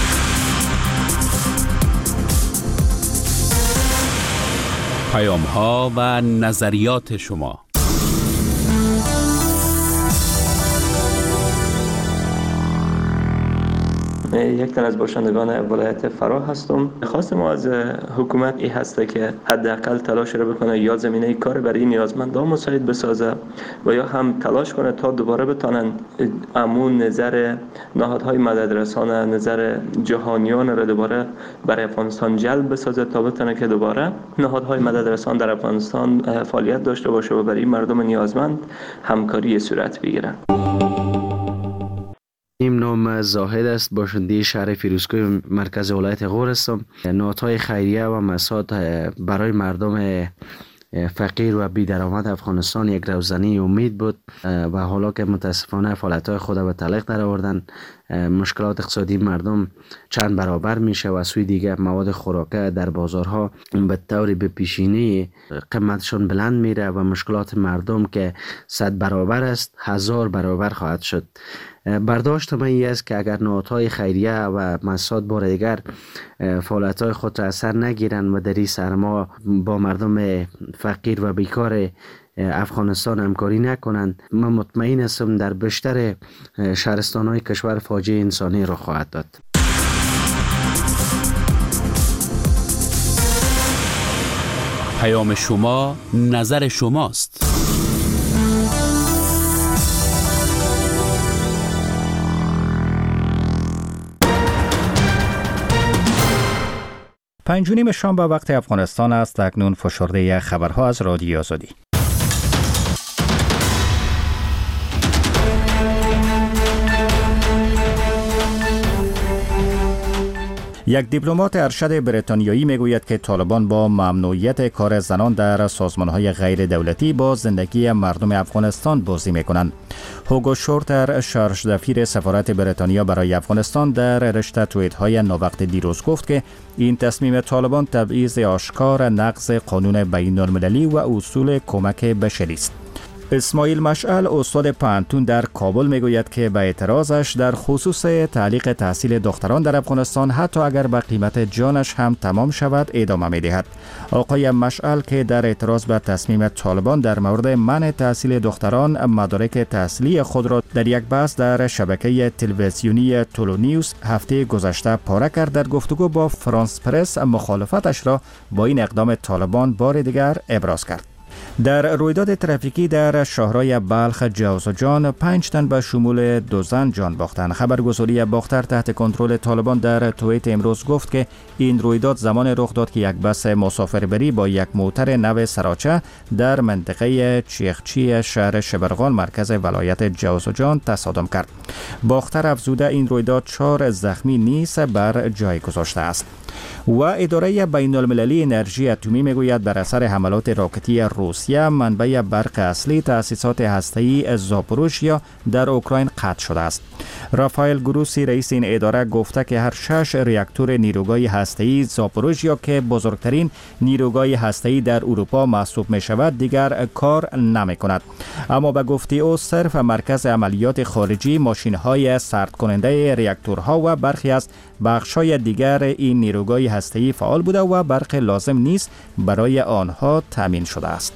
Speaker 6: پیام‌ها و نظریات شما.
Speaker 25: یک تن از باشندگان ولایت فرا هستم. خواست ما از حکومت این هسته که حداقل تلاش را بکنه یا زمینه کار برای نیازمندان مساعد بسازه و یا هم تلاش کنه تا دوباره بتونن امون نظر نهادهای مددرسانه، نظر جهانیان را دوباره برای افغانستان جلب بسازه تا بتونه که دوباره نهادهای مددرسان در افغانستان فعالیت داشته باشه و برای مردم نیازمند همکاری صورت بگیره.
Speaker 26: این نام زاهد است، باشنده شهر فیروزکوه مرکز ولایت غور هستم. نهادهای خیریه و مساعد برای مردم فقیر و بی درآمد افغانستان یک روزنی امید بود و حالا که متاسفانه فعالیت‌های خود به تعلیق در آوردن، مشکلات اقتصادی مردم چند برابر میشه و سوی دیگه مواد خوراکه در بازارها به طور به پیشینه قیمتشون بلند میره و مشکلات مردم که صد برابر است هزار برابر خواهد شد. برداشت من این است که اگر نهادهای خیریه و مؤسسات بار دیگر فعالیت‌های خود را اثر نگیرند و در این سرما با مردم فقیر و بیکار افغانستان همکاری نکنند، من مطمئن هستم در بیشتر شهرستان‌های کشور فاجعه انسانی را خواهد داد.
Speaker 6: پیام شما، نظر شماست.
Speaker 1: پنج و نیم شام به وقت افغانستان است. اکنون فشرده خبرها از رادیوی آزادی. یک دیپلمات ارشد بریتانیایی میگوید که طالبان با ممنوعیت کار زنان در سازمان‌های غیر دولتی با زندگی مردم افغانستان بازی می‌کنند. هوگو شورتر، شارژ دفیر سفارت بریتانیا برای افغانستان، در رشته توییت‌های ناوقت دیروز گفت که این تصمیم طالبان تبعیض آشکار، نقض قانون بین‌المللی و اصول کمک بشری است. اسماعیل مشعل، استاد پانتون در کابل میگوید که به اعتراضش در خصوص تعلیق تحصیل دختران در افغانستان حتی اگر به قیمت جانش هم تمام شود ادامه میدهد. آقای مشعل که در اعتراض به تصمیم طالبان در مورد منع تحصیل دختران مدارک تحصیلی خود را در یک بحث در شبکه تلویزیونی تولو نیوز هفته گذشته پاره کرد، در گفتگو با فرانس پرس مخالفتش را با این اقدام طالبان بار دیگر ابراز کرد. در رویداد ترافیکی در شهرهای بلخ جوزجان پنج تن به شمول دو زن جان باختند. خبرگزاری باختر تحت کنترل طالبان در توییت امروز گفت که این رویداد زمان رخ داد که یک بس مسافربری با یک موتر نو سراچه در منطقه چیخچی شهر شبرغان مرکز ولایت جوزجان تصادم کرد. باختر افزوده این رویداد چهار زخمی نیز بر جای گذاشته است. و اداره بین المللی انرژی اتمی میگوید بر اثر حملات راکتی روسیه منبع برق اصلی تأسیسات هسته‌ای زاپوروژیا در اوکراین قطع شده است. رافائل گروسی رئیس این اداره گفته که هر شش راکتور نیروگاه هسته‌ای زاپوروژیا که بزرگترین نیروگاه هسته‌ای در اروپا محسوب می شود دیگر کار نمی کند. اما به گفته او صرف مرکز عملیات خارجی، ماشین‌های سرد کننده راکتورها و برخی از بخش‌های دیگر این نیروگاه هسته‌ای فعال بوده و برق لازم نیست برای آنها تامین شده است.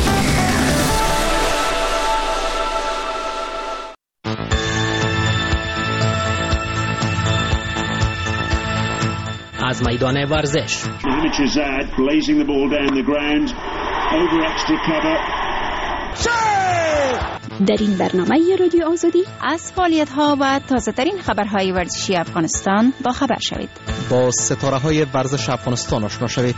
Speaker 2: از میدان ورزش
Speaker 3: در این برنامه رادیو آزادی
Speaker 5: از فعالیت‌ها و تازه‌ترین خبرهای ورزشی افغانستان با خبر شوید.
Speaker 2: با ستاره‌های ورزش افغانستان آشنا شوید.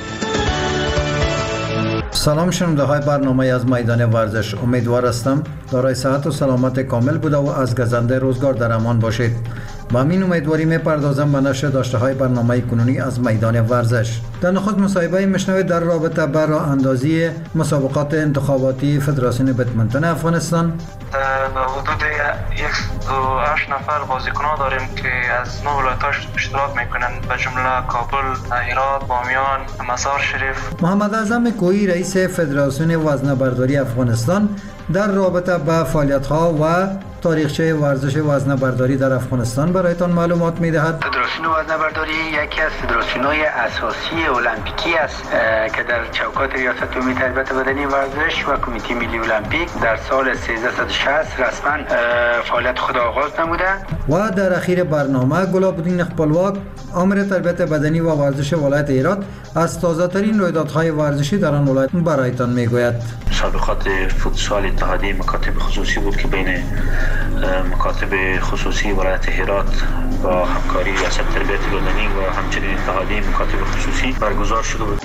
Speaker 8: سلام شنونده های برنامه از میدان ورزش، امیدوار هستم دارای صحت و سلامت کامل بوده و از گزنده روزگار در امان باشید. با این امیدواری میپردازم به نشر داشته های برنامه کنونی از میدان ورزش. در نخست مصاحبه میشنوید در رابطه با راه اندازی مسابقات انتخاباتی فدراسیون بدمنتون افغانستان.
Speaker 9: در حدود یک و هشت نفر بازیکنان داریم که از نه ولایت اشتراک میکنن، به جمله کابل، هرات، بامیان، مزار شریف.
Speaker 8: محمد اعظم کوهی رئیس فدراسیون وزنه‌برداری افغانستان در رابطه با فعالیت‌ها و تاریخچه ورزش وزنه‌برداری در افغانستان برایتان معلومات می‌دهد.
Speaker 12: فدراسیون وزنه‌برداری یکی از فدراسیون‌های اساسی المپیکی است که در چوکات ریاست عمومی تربیت بدنی ورزش و کمیته ملی المپیک در سال سیزده شصت رسما فعالیت خود آغاز نموده.
Speaker 8: و در اخیر برنامه گلاب‌الدین خپلواک آمر تربیت بدنی و ورزش ولایت هرات از تازه‌ترین رویدادهای ورزشی در آن ولایت برایتان می‌گوید.
Speaker 27: مسابقات فوتسال اتحادیه مکاتب خصوصی بود که بین مکاتب خصوصی ولایت هرات با همکاری ریاست تربیت بدنی و همچنین اتحادیه مکاتب خصوصی برگزار شده بود.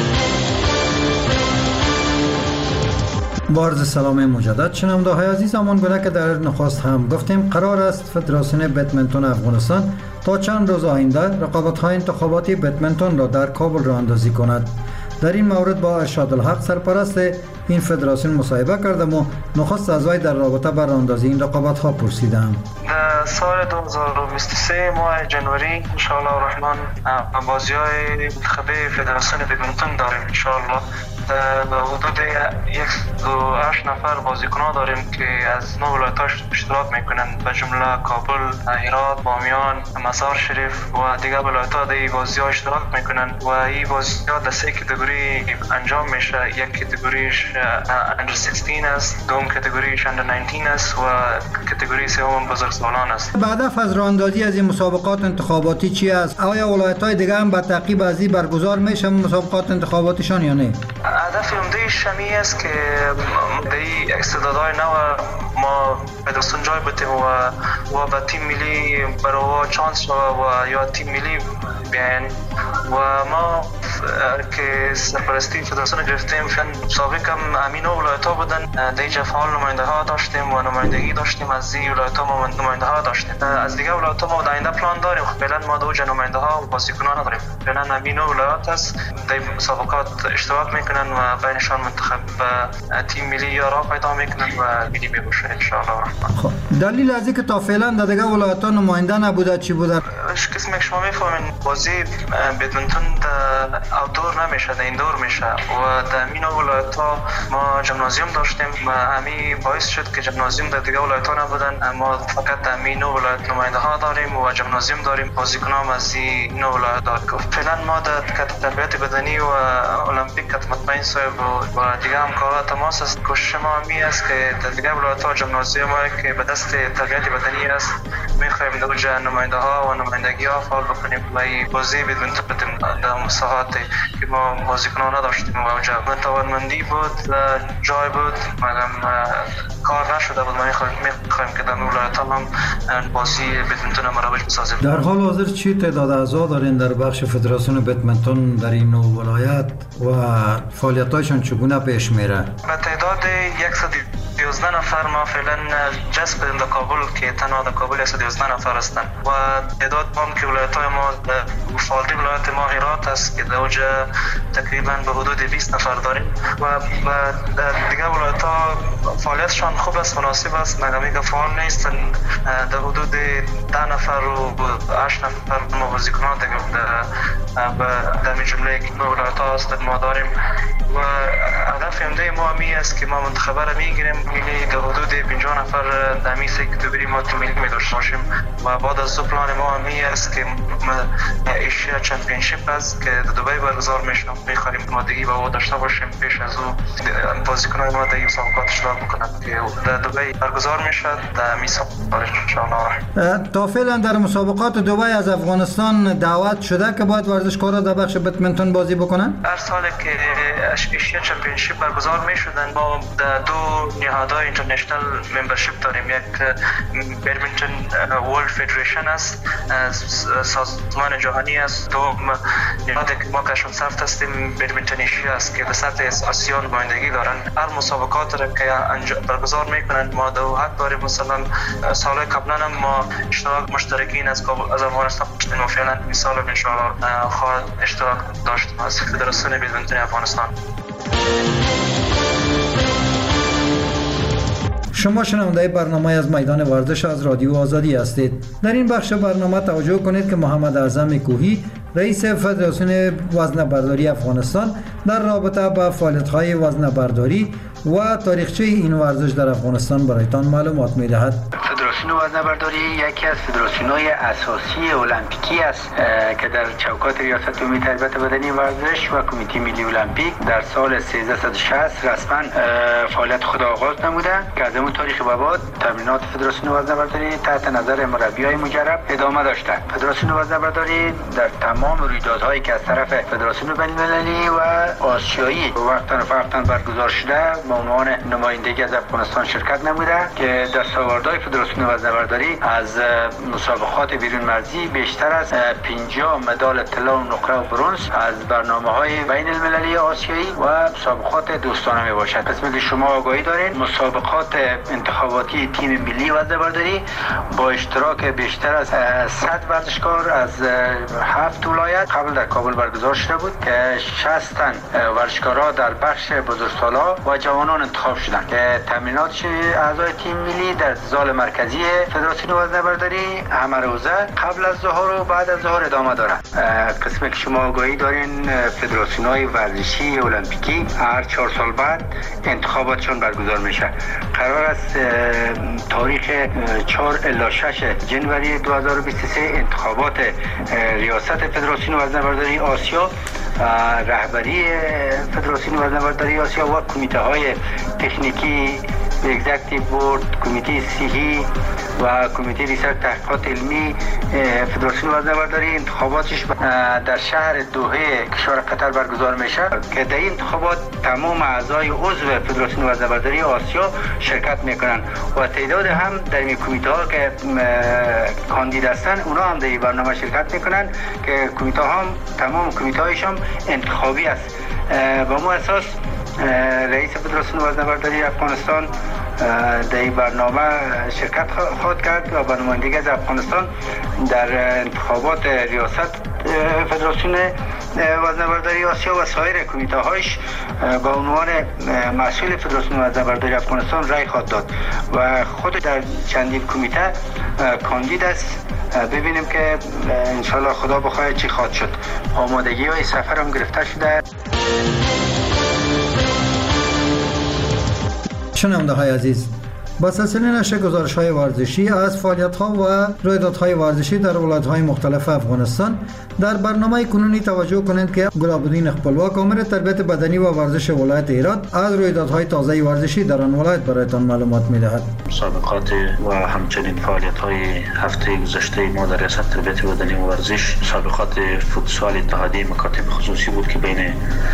Speaker 8: با عرض سلام مجدد شنونده های عزیز، همان گونه که در نخست هم گفتیم قرار است فدراسیون بدمنتون افغانستان تا چند روز آینده رقابت‌های انتخاباتی بدمنتون را در کابل راه اندازی کند. در این مورد با ارشاد الحق سرپرست این فدراسیون مصاحبه کردم و نخست از وی در رابطه با راهاندازی این رقابت ها پرسیدم.
Speaker 9: سال دو هزار و بیست و سه ماه جنوری ان شاء الله الرحمن بازی‌های منتخبه فدراسیون بدمنتون داریم ان شاء الله. در حدود صد و هشت نفر بازیکنان داریم که از نه ولایت اشتراک میکنند، به جمله کابل، هرات، بامیان، مزار شریف و دیگر ولایت‌ها در بازی‌ها اشتراک میکنند و این بازی‌ها در سه کاتگوری انجام میشه. یک کاتگوریش اندر شانزده است، دوم کاتگوریش اندر نوزده است و کاتگوری سوم بزرگسالان است.
Speaker 8: به هدف از راهاندازی از این مسابقات انتخاباتی چی است؟ آیا ولایت‌های دیگه هم به تعقیب از این برگزار میشه مسابقات انتخاباتیشان یا نه؟
Speaker 9: هدف عمده‌اش همی است که در استعدادهای نو ما فدراسیون جای بتیم و و به تیم ملی برای چانس و, و یا تیم ملی بیاین و ما که سرپرستی فدراسیون گرفتیم فن سابق هم همین ولایت‌ها بودن. در اینجا فعال نماینده ها داشتیم و نمایندگی داشتیم از این ولایت‌ها ما نماینده ها داشتیم. از دیگه ولایت‌ها ما در آینده پلان داریم. فعلا ما دو جا نماینده ها و بازیکنان نداریم. فعلا همین ولایت است در مسابقات اشتراک میکنن و بینشان منتخب تیم ملی یا راه پیدا میکنن و ملی میباشه ان شاء الله.
Speaker 8: خب دلیل از اینکه تا فعلا در دیگه ولایت‌ها نماینده نبوده چی بوده؟
Speaker 9: قسمی که شما میفهمین بازی بدمنتون در آوتدور نمیشه، در ایندور میشه و در همین ولایت‌ها ما جمنازیوم داشتیم و همین باعث شد که جمنازیوم در دیگه ولایت‌ها نبودن. ما فقط در همین ولایت نماینده ها داریم و جمنازیوم داریم، بازیکنان از این ولایت داریم. فعلا ما در تربیت بدنی و المپیک که مطمئن صاحب و دیگه همکارات تماس است. کوشش ما همی است که در دیگه ولایت‌ها جمنازیوم که به دست تربیت بدنی است می‌خوایم در اونجا نماینده ها و نمایندگی ها فعال بکنیم و این بازی بدمنتون بدیم در مساحاتی که ما بازیکنان نداشتیم و اونجا توانمندی بود جای بود مگم کار نشده بود. ما می‌خوایم که در ولایت‌ها هم بازی بدمنتون مروج بسازیم.
Speaker 8: در حال حاضر چی تعداد اعضا دارین در بخش فدراسیون بدمنتون در این نوع ولایت و فعالیت‌هایشان چگونه پیش میره؟
Speaker 9: به تعداد صد و یازده نفر ما فعلا جذب در کابل که تنها در کابل صد و یازده نفر هستند و تعداد هم که ولایت‌های ما فعالیت ولایت ما هرات است که در اونجا تقریبا به حدود بیست نفر داریم و در دیگر ولایت‌ها فعالیتشان خوب است، مناسب است، مگه فعال نیستن. در حدود ده نفر و هشت نفر ما بازیکنان در در جمله ولایت‌ها است ما داریم و هدف عمده ما همی است که ما منتخبه را میگیریم ملی در حدود پنجاه نفر در همین سه کاتگوری ما تیم ملی می داشته باشیم و بعد از دو پلان ما همی است که ایشیا چمپیونشیپ است که در دبی برگزار میشه. می‌خوایم آمادگی با او داشته باشیم پیش از او بازیکنان ما در مسابقات اشتراک بکنند که در دبی برگزار میشه در مسابقات ان شاء الله.
Speaker 8: تا فعلا در مسابقات دبی از افغانستان دعوت شده که باید ورزشکارا در بخش بدمنتون بازی بکنن؟
Speaker 9: هر سال که ایشیا چمپیونشیپ برگزار میشدن ما در دو نهادهای اینترنشنال ممبرشیپ داریم. یک بدمنتون ورلد فدریشن است، سازمان جهانی است. دوم نهادی که ما کشف سفت هستیم بدمنتون ایشیا است که به سطح آسیا نمایندگی دارن. هر مسابقات را که برگزار میکنند ما دو حق داریم. مثلا سالهای قبلا هم ما اشتراک مشترکین از از افغانستان داشتیم و فعلا این سال ان شاء الله خواهد اشتراک داشتیم از فدراسیون بدمنتون افغانستان.
Speaker 8: شما شنونده برنامه از میدان ورزش از رادیو آزادی هستید. در این بخش برنامه توجه کنید که محمد اعظم کوهی رئیس فدراسیون وزنه‌برداری افغانستان در رابطه با فعالیت‌های وزنه‌برداری و تاریخچه این ورزش در افغانستان برایتان معلومات می‌دهد.
Speaker 12: فدراسیون وزنه‌برداری یکی از فدراسیون‌های اساسی المپیکی است که در چوکات ریاست جمهوری تربیت بدنی ورزش و کمیته ملی المپیک در سال سیزده شصت رسما فعالیت خود آغاز نموده که از اون تاریخ به بعد تمرینات فدراسیون وزنه‌برداری تحت نظر مربیای مجرب ادامه داشته. فدراسیون وزنه‌برداری در تمام رویدادهایی که از طرف فدراسیون بین‌المللی و آسیایی وقتاً فوقتاً برگزار شده به عنوان نمایندگی از افغانستان شرکت نموده که دستاوردهای فدراسیون وزنه‌برداری از مسابقات بیرون مرزی بیشتر از پنجاه مدال طلا و نقره و برنز از برنامه‌های بین المللی آسیایی و مسابقات دوستانه می باشد. قسمی که شما آگاهی دارین مسابقات انتخاباتی تیم ملی وزنه‌برداری با اشتراک بیشتر از صد ورزشکار از هفت ولایت قبل در کابل برگزار شده بود که شصت تن ورزشکارا در بخش بزرگسال‌ها و جوانان انتخاب شدند که تمرینات اعضای تیم ملی در زال مرکزی فدراسیون وزنه‌برداری همه روزه قبل از ظهر و بعد از ظهر ادامه دارد. قسمی که شما آگاهی دارین فدراسیون‌های ورزشی المپیکی هر چهار سال بعد انتخاباتشون برگزار میشه. قرار است تاریخ چهار الی شش جنوری دو هزار و بیست و سه انتخابات ریاست فدراسیون وزنه‌برداری آسیا، رهبری فدراسیون وزنه‌برداری آسیا و کمیته های تکنیکی اگزیکتیو بورد، کمیته صحی و کمیته ریسرچ تحقیقات علمی فدراسیون وزنه‌برداری انتخاباتش در شهر دوحه کشور قطر برگزار میشه که در این انتخابات تمام اعضای عضو فدراسیون وزنه‌برداری آسیا شرکت میکنن و تعداد هم در این کمیته ها که کاندید هستن اونا هم در این برنامه شرکت میکنن که کمیته ها هم تمام کمیته هایشان انتخابی است. با مو اساس رئیس فدراسیون وزنه‌برداری افغانستان در این برنامه شرکت خواهد کرد و به نمایندگی از افغانستان در انتخابات ریاست فدراسیون وزنه‌برداری آسیا و سایر کمیته هایش با عنوان مسئول فدراسیون وزنه‌برداری افغانستان رای خواهد داد و خود در چندین کمیته کاندید است. ببینیم که انشالله خدا بخواهد چی خواهد شد. آمادگی های سفر هم گرفته شده.
Speaker 8: شنونده های عزیز، با سلسله نشر گزارش های ورزشی از فعالیت ها و رویدادهای ورزشی در ولایت های مختلف افغانستان در برنامه کنونی توجه کنید که گلاب‌الدین خپلواک آمر تربیت بدنی و ورزش ولایت هرات از رویدادهای تازه ورزشی در آن ولایت برایتان معلومات می‌دهد.
Speaker 27: مسابقات و همچنین فعالیت‌های هفته گذشته ما در ریاست تربیت بدنی و ورزش مسابقات فوتسال اتحادیه مکاتب خصوصی بود که بین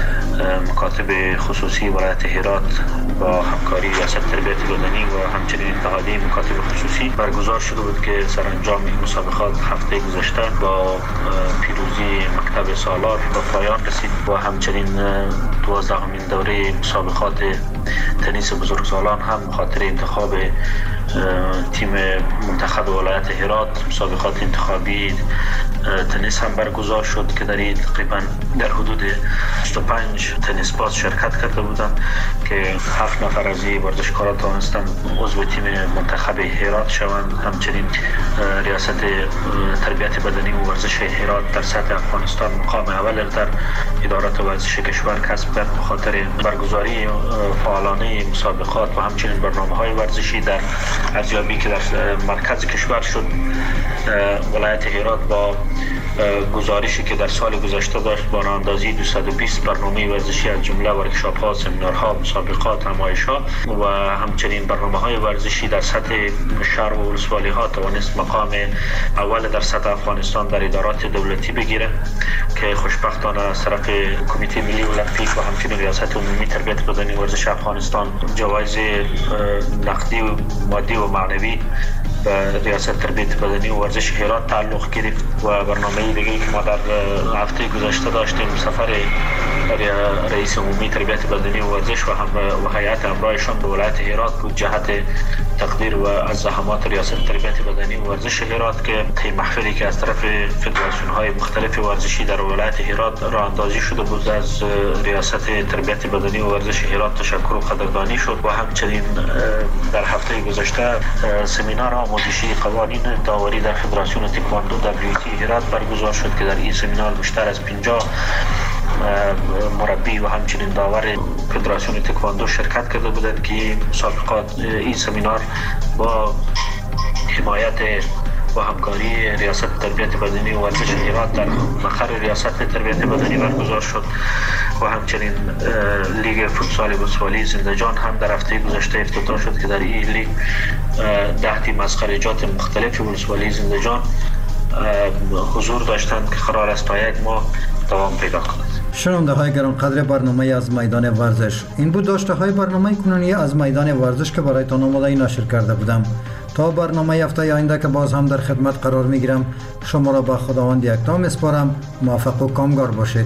Speaker 27: مکاتب خصوصی ولایت هرات با همکاری ریاست تربیت بدنی و همچنین اتحادیه مکاتب خصوصی برگزار شده بود که سرانجام این مسابقات هفته گذشته با پیروزی مکتب سالار به پایان رسید و همچنین دوازدهمین دوره مسابقات تنیس بزرگسالان هم خاطر انتخاب تیم منتخب ولایت هرات مسابقات انتخابی تنیس هم برگزار شد که در این تقریبا در حدود بیست و پنج تنیس باز شرکت کرده بودند که هفت نفر از این ورزشکاران توانستند عضو تیم منتخب هرات شوند. همچنین ریاست تربیت بدنی و ورزش هرات در سطح افغانستان مقام اول در ادارات ورزش کشور کسب کرد به خاطر برگزاری فعالانه مسابقات و همچنین برنامه‌های ورزشی در ارزیابی که در مرکز کشور شد. ولایت هرات با گزارشی که در سال گذشته داشت با راهاندازی دویست و بیست برنامه ورزشی از جمله ورکشاپ‌ها، سمینارها، مسابقات، نمایش‌ها و همچنین برنامه‌های ورزشی در سطح شهر و ولسوالی‌ها توانست مقام اول در سطح افغانستان در ادارات دولتی بگیره که خوشبختانه از طرف کمیته ملی المپیک و همچنین ریاست عمومی تربیت بدنی و ورزش افغانستان جوایز نقدی و مادی و معنوی به ریاست تربیت بدنی و ورزش هرات تعلق گرفت و برنامه دیگه که ما در هفته گذشته داشتیم سفر رئیس عمومی تربیت بدنی و ورزش و هم و هیئت همراهشان به ولایت هرات بود جهت تقدیر و از زحمات ریاست تربیت بدنی و ورزش هرات که طی محفلی که از طرف فدراسیون‌های مختلف ورزشی در ولایت هرات راه اندازی شده بود از ریاست تربیت بدنی و ورزش هرات تشکر و قدردانی شد و همچنین در هفته گذشته سمینار آموزشی قوانین داوری در فدراسیون تکواندو دبلیو تی هرات برگزار شد که در این سمینار بیشتر از پنجاه مربی و همچنین داور فدراسیون تکواندو شرکت کرده بودند که مسابقات این سمینار با حمایت و همکاری ریاست تربیت بدنی و ورزش هرات در مقر ریاست تربیت بدنی برگزار شد و همچنین لیگ فوتسال ولسوالی زندجان هم در هفته گذشته افتتاح شد که در این لیگ ده تیم از خارجات مختلف ولسوالی زندجان حضور داشتند که قرار است تا یک ماه دوام پیدا کند.
Speaker 8: شنونده های گرانقدر برنامه از میدان ورزش، این بود داشته های برنامه کنونی از میدان ورزش که برایتان آماده نشر کرده بودم. تا برنامه هفته آینده که باز هم در خدمت قرار میگیرم، شما را به خداوند یکتا میسپارم. موفق و کامگار باشید.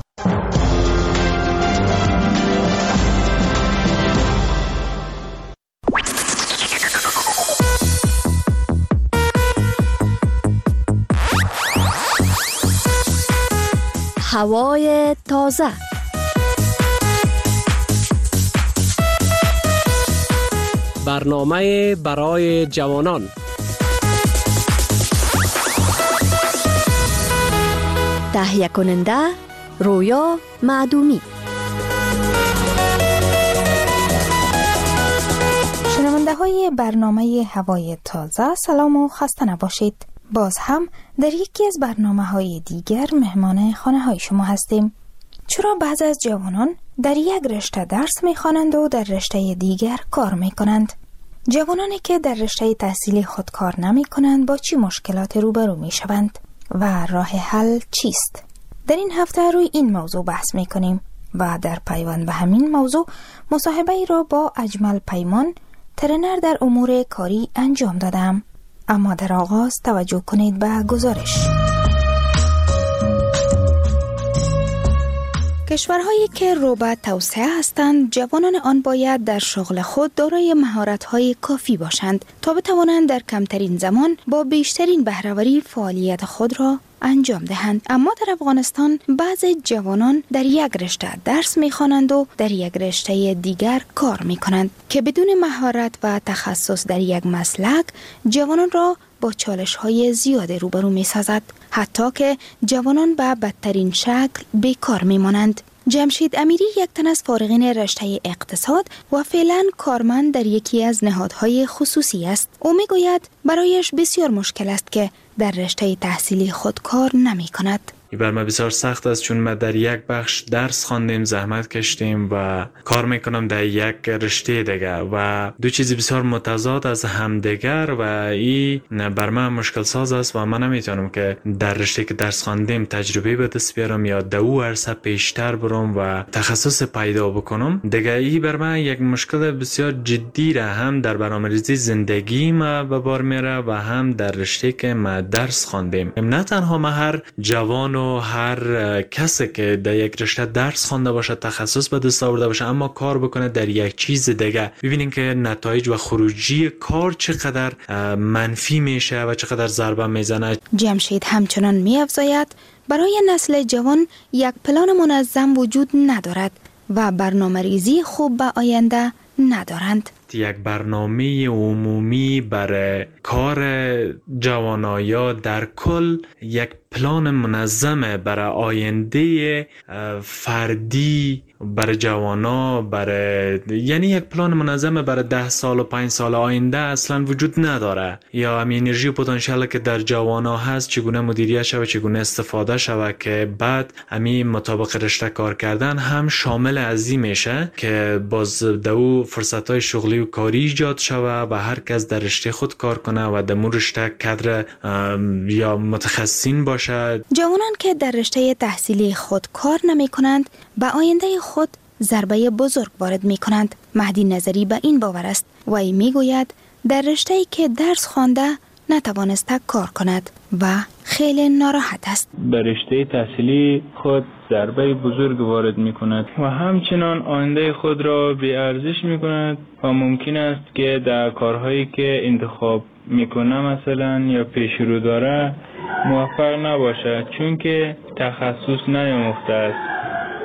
Speaker 7: هوای تازه.
Speaker 18: برنامه برای جوانان.
Speaker 7: تهیه کننده رویا معدومی.
Speaker 10: شنونده های برنامه هوای تازه، سلام و خسته نباشید. باز هم در یکی از برنامه های دیگر مهمان خانه های شما هستیم. چرا بعض از جوانان در یک رشته درس می خوانند و در رشته دیگر کار می کنند؟ جوانانی که در رشته تحصیلی خود کار نمی کنند با چی مشکلات روبرو می شوند و راه حل چیست؟ در این هفته روی این موضوع بحث می کنیم و در پیوند به همین موضوع مصاحبه ای را با اجمل پیمان، ترینر در امور کاری انجام دادم. اما در آغاز توجه کنید به گزارش. کشورهایی که رو به توسعه هستند، جوانان آن باید در شغل خود دارای مهارت‌های کافی باشند تا بتوانند در کمترین زمان با بیشترین بهره‌وری فعالیت خود را انجام دهند. اما در افغانستان بعضی جوانان در یک رشته درس می‌خوانند و در یک رشته دیگر کار می‌کنند که بدون مهارت و تخصص در یک مسلک جوانان را با چالش‌های زیاد روبرو می‌سازد، حتی که جوانان به بدترین شکل بیکار می‌مانند. جمشید امیری یک تن از فارغین رشته اقتصاد و فعلا کارمند در یکی از نهادهای خصوصی است. او میگوید برایش بسیار مشکل است که در رشته تحصیلی خود کار نمی کند.
Speaker 11: بر ما بسیار سخت است، چون ما در یک بخش درس خواندیم، زحمت کشیدیم و کار میکنم در یک رشته دیگر و دو چیز بسیار متضاد از همدیگر و این بر من مشکل ساز است و من نمیتونم که در رشته که درس خواندیم تجربه به دست بیارم یا در او عرصه پیشتر برم و تخصص پیدا بکنم. دیگر این بر من یک مشکل بسیار جدی را هم در برنامه‌ریزی زندگی ما به بار میاره و هم در رشته که ما درس خواندیم. نه تنها ما هر جوان و هر کسی که در یک رشته درس خوانده باشه، تخصص به دست آورده باشه، اما کار بکنه در یک چیز دیگه، ببینین که نتایج و خروجی کار چقدر منفی میشه و چقدر ضربه میزنه.
Speaker 10: جمشید همچنان می‌افزاید برای نسل جوان یک پلان منظم وجود ندارد و برنامه‌ریزی خوب به آینده ندارند.
Speaker 11: یک برنامه عمومی برای کار جوانایا در کل، یک پلان منظم برای آینده فردی برای جوانا، برای یعنی یک پلان منظم برای ده سال و پنج سال آینده اصلا وجود نداره. یا همین انرژی و پتانسیلی که در جوانا هست چگونه مدیریت شود، چگونه استفاده شود که بعد همین مطابق رشته کار کردن هم شامل از این میشه که باز دو فرصت‌های شغلی و کاری ایجاد شود و هر کس در رشته خود کار کنه و در مون رشته کادر یا متخصصین باشد.
Speaker 10: جوانان که در رشته تحصیلی خود کار نمی کنند به آینده خود ضربه بزرگ وارد می کنند. مهدی نظری به این باور است و ای می گوید در رشته‌ای که درس خوانده نتوانسته کار کند و خیلی ناراحت است.
Speaker 13: به رشته تحصیلی خود ضربه بزرگ وارد می کند و همچنان آینده خود را بی ارزش می کند و ممکن است که در کارهایی که انتخاب می کنه مثلا یا پیش رو داره موفق نباشد، چون که تخصص نیاموخته است.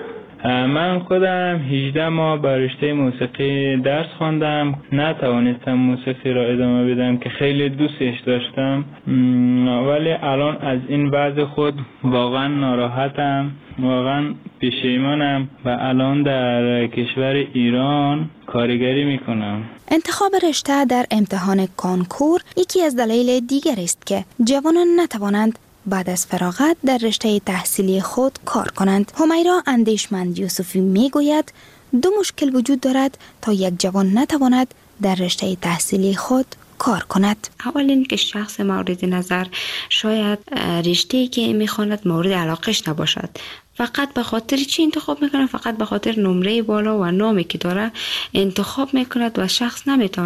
Speaker 13: من خودم هجده ماه به رشته موسیقی درس خواندم، نتوانستم موسیقی را ادامه بدم که خیلی دوستش داشتم، ولی الان از این وضع خود واقعا ناراحتم، واقعا پشیمانم و الان در کشور ایران کارگری میکنم.
Speaker 10: انتخاب رشته در امتحان کانکور یکی از دلایل دیگر است که جوانان نتوانند بعد از فراغت در رشته تحصیلی خود کار کنند. همیرا اندیشمند یوسفی میگوید دو مشکل وجود دارد تا یک جوان نتواند در رشته تحصیلی خود کار کند.
Speaker 14: اول این که شخص مورد نظر شاید رشته‌ای که میخواند مورد علاقش نباشد، فقط به خاطر چی انتخاب میکنه؟ فقط به خاطر نمره بالا و نامی که داره انتخاب میکند و شخص نمیتواند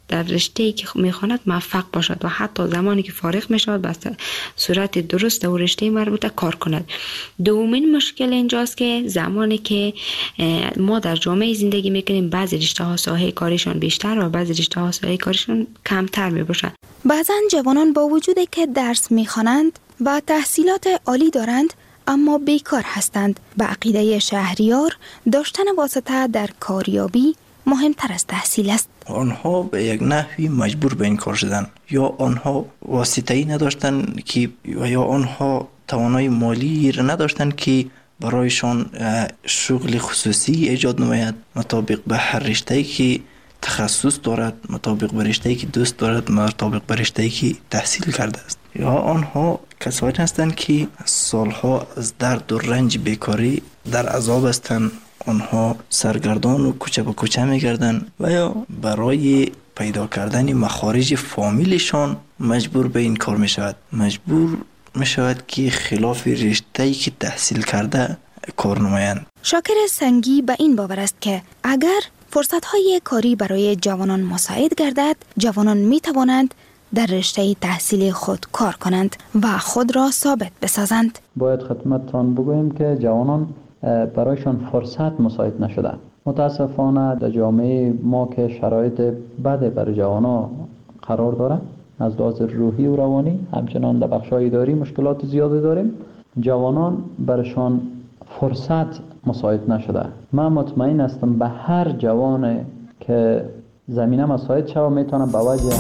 Speaker 14: در رشته‌ای که میخواند موفق باشد و حتی زمانی که فارغ میشود به صورت درست در رشته مربوطه کار کند. دومین مشکل اینجاست که زمانی که ما در جامعه زندگی میکنیم بعضی رشته ها ساحه کاریشان بیشتر و بعضی رشته ها ساحه کاریشان کمتر میباشد.
Speaker 10: بعضا جوانان با وجودی که درس میخوانند و تحصیلات عالی دارند اما بیکار هستند. به عقیده شهریار داشتن واسطه در کاریابی مهمتر از تحصیل است.
Speaker 15: آنها به یک نحوی مجبور به این کار شدن، یا آنها واسطه‌ای نداشتن که و یا آنها توانایی مالی را نداشتن که برایشان شغل خصوصی ایجاد نماید مطابق به هر رشته‌ای که تخصص دارد، مطابق به رشته‌ای که دوست دارد، مطابق به رشته‌ای که تحصیل کرده است. یا آنها کسانی هستند که سالها از درد و رنج بیکاری در عذاب هستند، آنها سرگردان و کوچه به کوچه میگردن و یا برای پیدا کردن مخارج فامیلشان مجبور به این کار می شود. مجبور می شود که خلاف رشته‌ای که تحصیل کرده کار نمایند.
Speaker 10: شاکر سنگی به این باور است که اگر فرصت‌های کاری برای جوانان مساعد گردد، جوانان می توانند در رشته تحصیلی خود کار کنند و خود را ثابت بسازند.
Speaker 16: باید خدمتتان بگوییم که جوانان برایشان فرصت مساعد نشده. متاسفانه در جامعه ما که شرایط بده برای جوانا قرار داره، از لحاظ روحی و روانی، همچنان در بخش‌های اداری مشکلات زیادی داریم. جوانان برایشان فرصت مساعد نشده. من مطمئن هستم به هر جوان که زمینه مساعد شود میتونه به وجه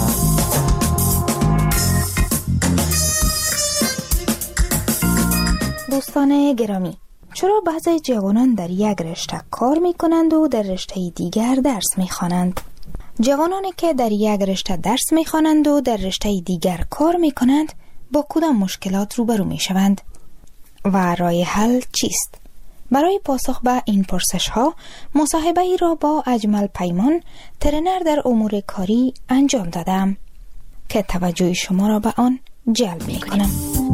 Speaker 10: دوستان گرامی، چرا بعضی جوانان در یک رشته کار می کنند و در رشته دیگر درس می خوانند؟ جوانانی که در یک رشته درس می خوانند و در رشته دیگر کار می کنند با کدام مشکلات روبرو می شوند و راه حل چیست؟ برای پاسخ به این پرسش ها مصاحبه ای را با اجمل پیمان، ترینر در امور کاری انجام دادم که توجه شما را به آن جلب می کنم.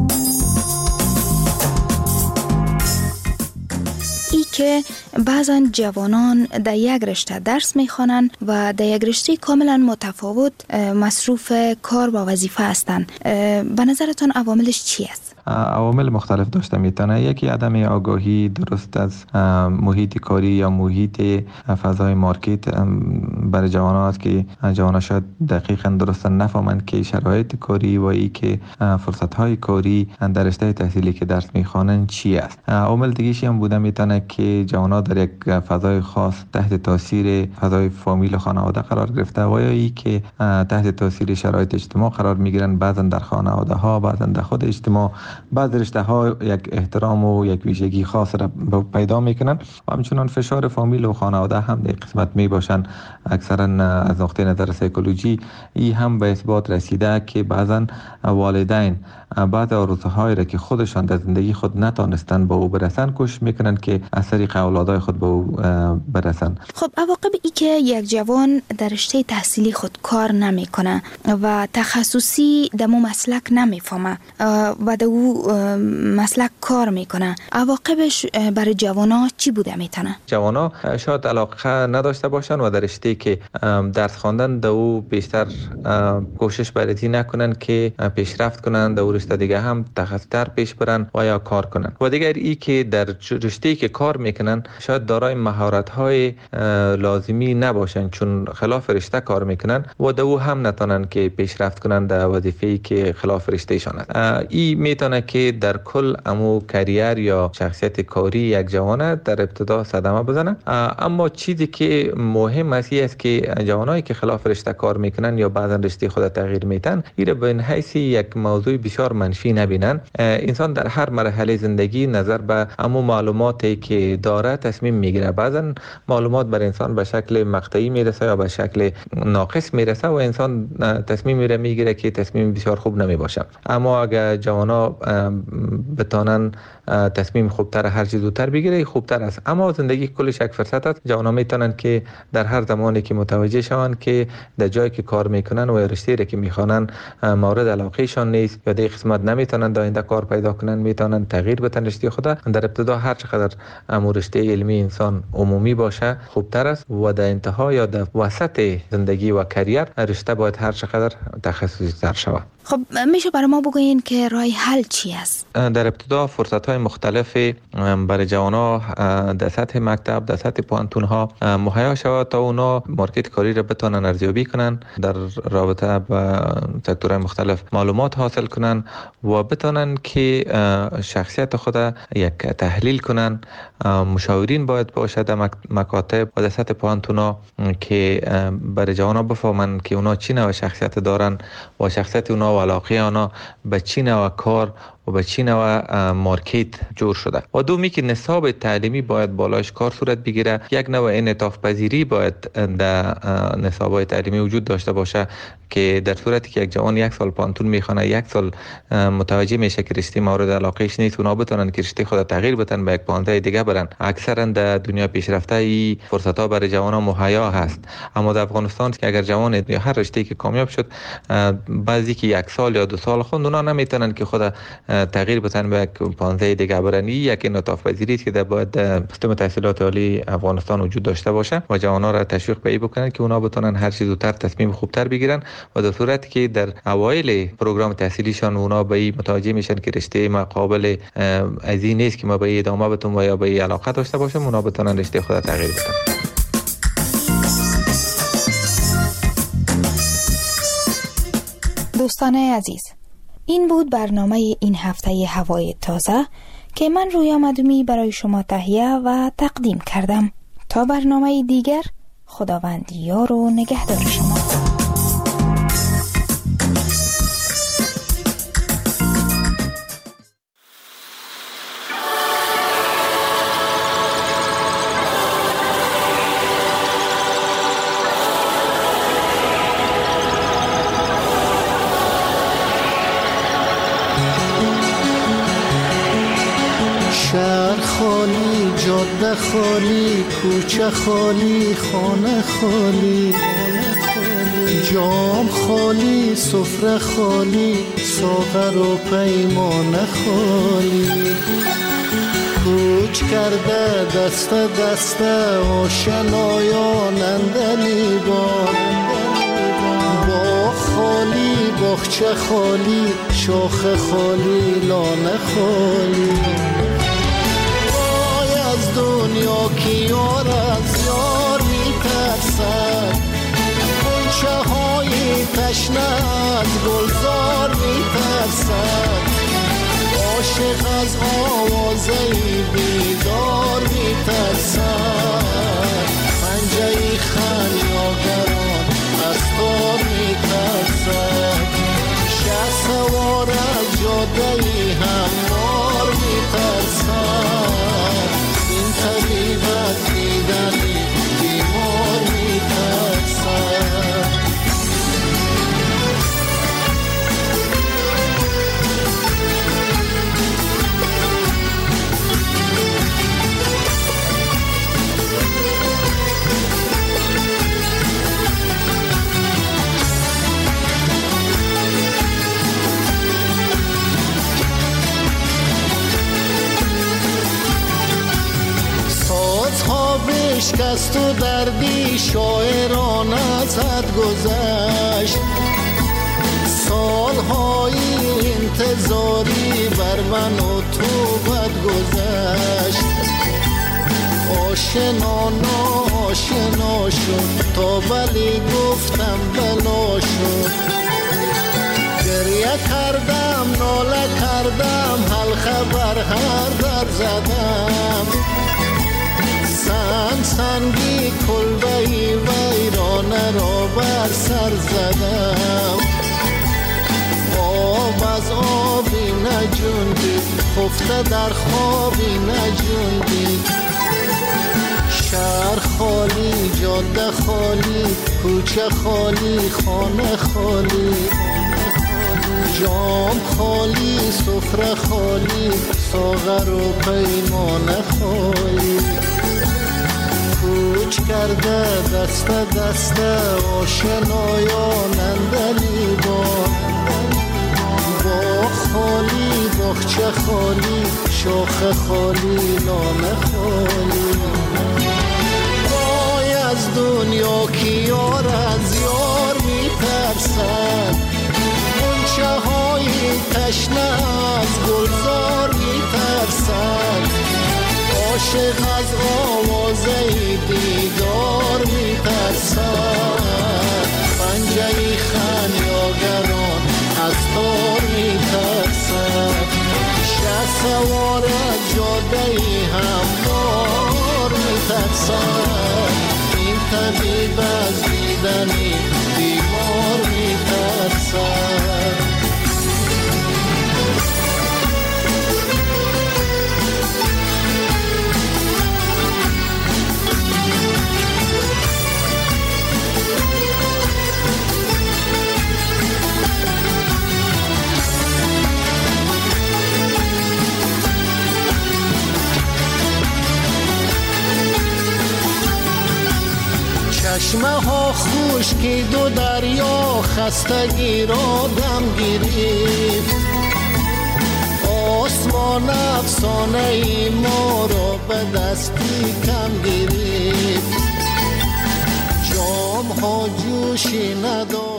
Speaker 10: ای که بعضا جوانان در یک رشته درس میخوانند و در یک رشته کاملا متفاوت مصروف کار و وظیفه هستند. به نظرتان عواملش چی است؟
Speaker 19: عوامل مختلف داشته میتونه. یکی عدم آگاهی درست از محیط کاری یا محیط فضای مارکت برای جوانان است که جوانان شاید دقیقاً درست نفهمند که شرایط کاری و ای که فرصت های کاری در رشته تحصیلی که درس میخوانند چی است. عامل دیگه هم بوده میتونه که جوانان در یک فضای خاص تحت تاثیر فضای فامیل و خانواده قرار گرفته و یا ای که تحت تاثیر شرایط اجتماع قرار میگیرن، بعضا در خانواده ها، بعضا در خود اجتماع بعض رشته ها یک احترام و یک ویژگی خاص را پیدا میکنن و همچنان فشار فامیل و خانواده هم در قسمت می باشن. اکثرا از نقطه نظر سایکولوژی ای هم به اثبات رسیده که بعضا والدین بعض آرزوهای را که خودشان در زندگی خود نتانستن به او برسن کوشش میکنن که از طریق اولادای خود به او برسن.
Speaker 10: خب عواقب ای که یک جوان در رشته تحصیلی خود کار نمیکنه و تخصصی دمو مسلک نمیفهمه و دو مسلک کار میکنه، عواقبش برای جوانا چی بوده میتونه؟
Speaker 19: جوانا شاید علاقه نداشته باشن و در رشته که درس خواندن دو بیشتر کوشش برای نکنن که پیشرفت کنن، در رشته دیگه هم تخصص‌تر پیش برن و یا کار کنن. و دیگر ای که در رشته که کار میکنن شاید دارای مهارت‌های لازمی نباشن چون خلاف رشته کار میکنن و دو هم نتونن که پیشرفت کنن در وظیفه‌ای که خلاف رشتهشان است. ای میتونه که در کل امو کریر یا شخصیت کاری یک جوان در ابتدا صدمه بزنه. اما چیزی که مهم است است که جوانایی که خلاف رشته کار میکنن یا بعضا رشته خود تغییر میتن ایره به این حیث یک موضوع بسیار منفی نبینن. انسان در هر مرحله زندگی نظر به امو معلوماتی که داره تصمیم میگیره. بعضا معلومات بر انسان به شکل مقطعی میرسه یا به شکل ناقص میرسه و انسان تصمیم میره میگیره که تصمیم بسیار خوب نمیباشه. اما اگر جوانا بتانن تصمیم خوبتر هر چیز زودتر بگیره خوبتر است. اما زندگی کلش یک فرصت است. جوانان میتونن که در هر زمانی که متوجه شوند که در جایی که کار میکنن و رشته را که میخوانن مورد علاقهشان نیست یا در قسمت نمیتونن در آینده کار پیدا کنن، میتونن تغییر بدن رشته خود. در ابتدا هر چقدر رشته علمی انسان عمومی باشه خوبتر است و در انتها یا در وسط زندگی و کریر رشته باید هر چقدر تخصصی تر شود.
Speaker 10: خب میشه برای ما بگوین که راه حل چی است؟
Speaker 19: در ابتدا فرصت های مختلف برای جوانان در سطح مکتب، در سطح پانتون ها مهیا شود تا اونا مارکت کاری را بتونن ارزیابی کنن، در رابطه با سکتورهای مختلف معلومات حاصل کنن و بتونن که شخصیت خود یک تحلیل کنن. مشاورین باید باشه در مکاتب و در سطح پانتون ها که برای جوانان بفهمن که اونا چی نوع شخصیت دارن و شخصیت اونا و علاقه اونا به چی نوع کار و به چی نوع مارکت جور شده. و دومی که نصاب تعلیمی باید بالایش کار صورت بگیره. یک نوع انعطاف پذیری باید در نصاب‌های تعلیمی وجود داشته باشه که در صورتی که یک جوان یک سال پانتون میخونه، یک سال متوجه میشه که رشته مورد علاقهش نیست، اونا بتونن که رشته خود تغییر بدن، به یک پانته دیگه برن. اکثرا در دنیا پیشرفته ای فرصت‌ها برای جوانان مهیا هست، اما در افغانستان که اگر جوان یا هر رشته‌ای که کامیاب شد بعضی که یک سال یا دو سال خوند، اونا نمیتونن که خود تغییر بدن به یک پانزده دیگه برن. یک انعطاف پذیری که در باید سیستم تحصیلات عالی افغانستان وجود داشته باشه و جوانان را تشویق به این بکنن که اونا بتونن هر چیز زودتر تصمیم خوبتر بگیرن و در صورتی که در اوایل پروگرام تحصیلیشان اونا به این متوجه میشن که رشته مقابل از این نیست که ما به این ادامه بدیم و یا به این علاقه داشته باشیم، اونا بتونن رشته خود تغییر بدن.
Speaker 10: دوستان عزیز، این بود برنامه این هفته هوای تازه که من رویا مدومی برای شما تهیه و تقدیم کردم. تا برنامه دیگر، خداوند یار و نگهدار شما.
Speaker 4: شهر خالی، جاده خالی، کوچه خالی، خانه خالی، جام خالی، سفره خالی، ساغر و پیمانه خالی. کوچ کرده دست دست آشنایان اندلی بار، باغ خالی، باغچه خالی، شاخ خالی، لانه خالی. از دنیا که یار از یار میترسد، غنچه های تشنه از گلزار میترسد، عاشق از آوازه بیدار میترسد، پنجه خمیازگران از تار میترسد، شه سوار از جاده هموار میترسد، این طبیب از دیدنی بیمار میترسد. بشکست و دردی شاعران از حد گذشت، سالهای انتظاری بر من و تو بد گذشت، آشنا ناشنا شد تا ولی گفتم بلا شد، گریه کردم ناله کردم حلقه بر هر در زدم، سنگ سنگی کلبهی ویرانه را بر سر زدم، آب از آبی نجوندی خفته در خوابی نجوندی، شهر خالی، جاده خالی، کوچه خالی، خانه خالی، جام خالی، سفره خالی ساغر و پیمان خالی کوچ کرده دست دست آشنایان اندلی باغ خالی باغچه خالی شاخ خالی لانه خالی وای از دنیا که یار از یار میترسد غنچه های تشنه از گلزار میترسد عاشق از آوازه دیدار میترسد پنجه خمیاگران از تار میترسد شه سوار از جاده هموار میترسد این طبیب از دیدنی بیمار میترسد چشمه ها خشکید و دریا خستگی را دم گرفت آسمان افسانه ای ما را به دستی کم گرفت جام ها جوشی نداشت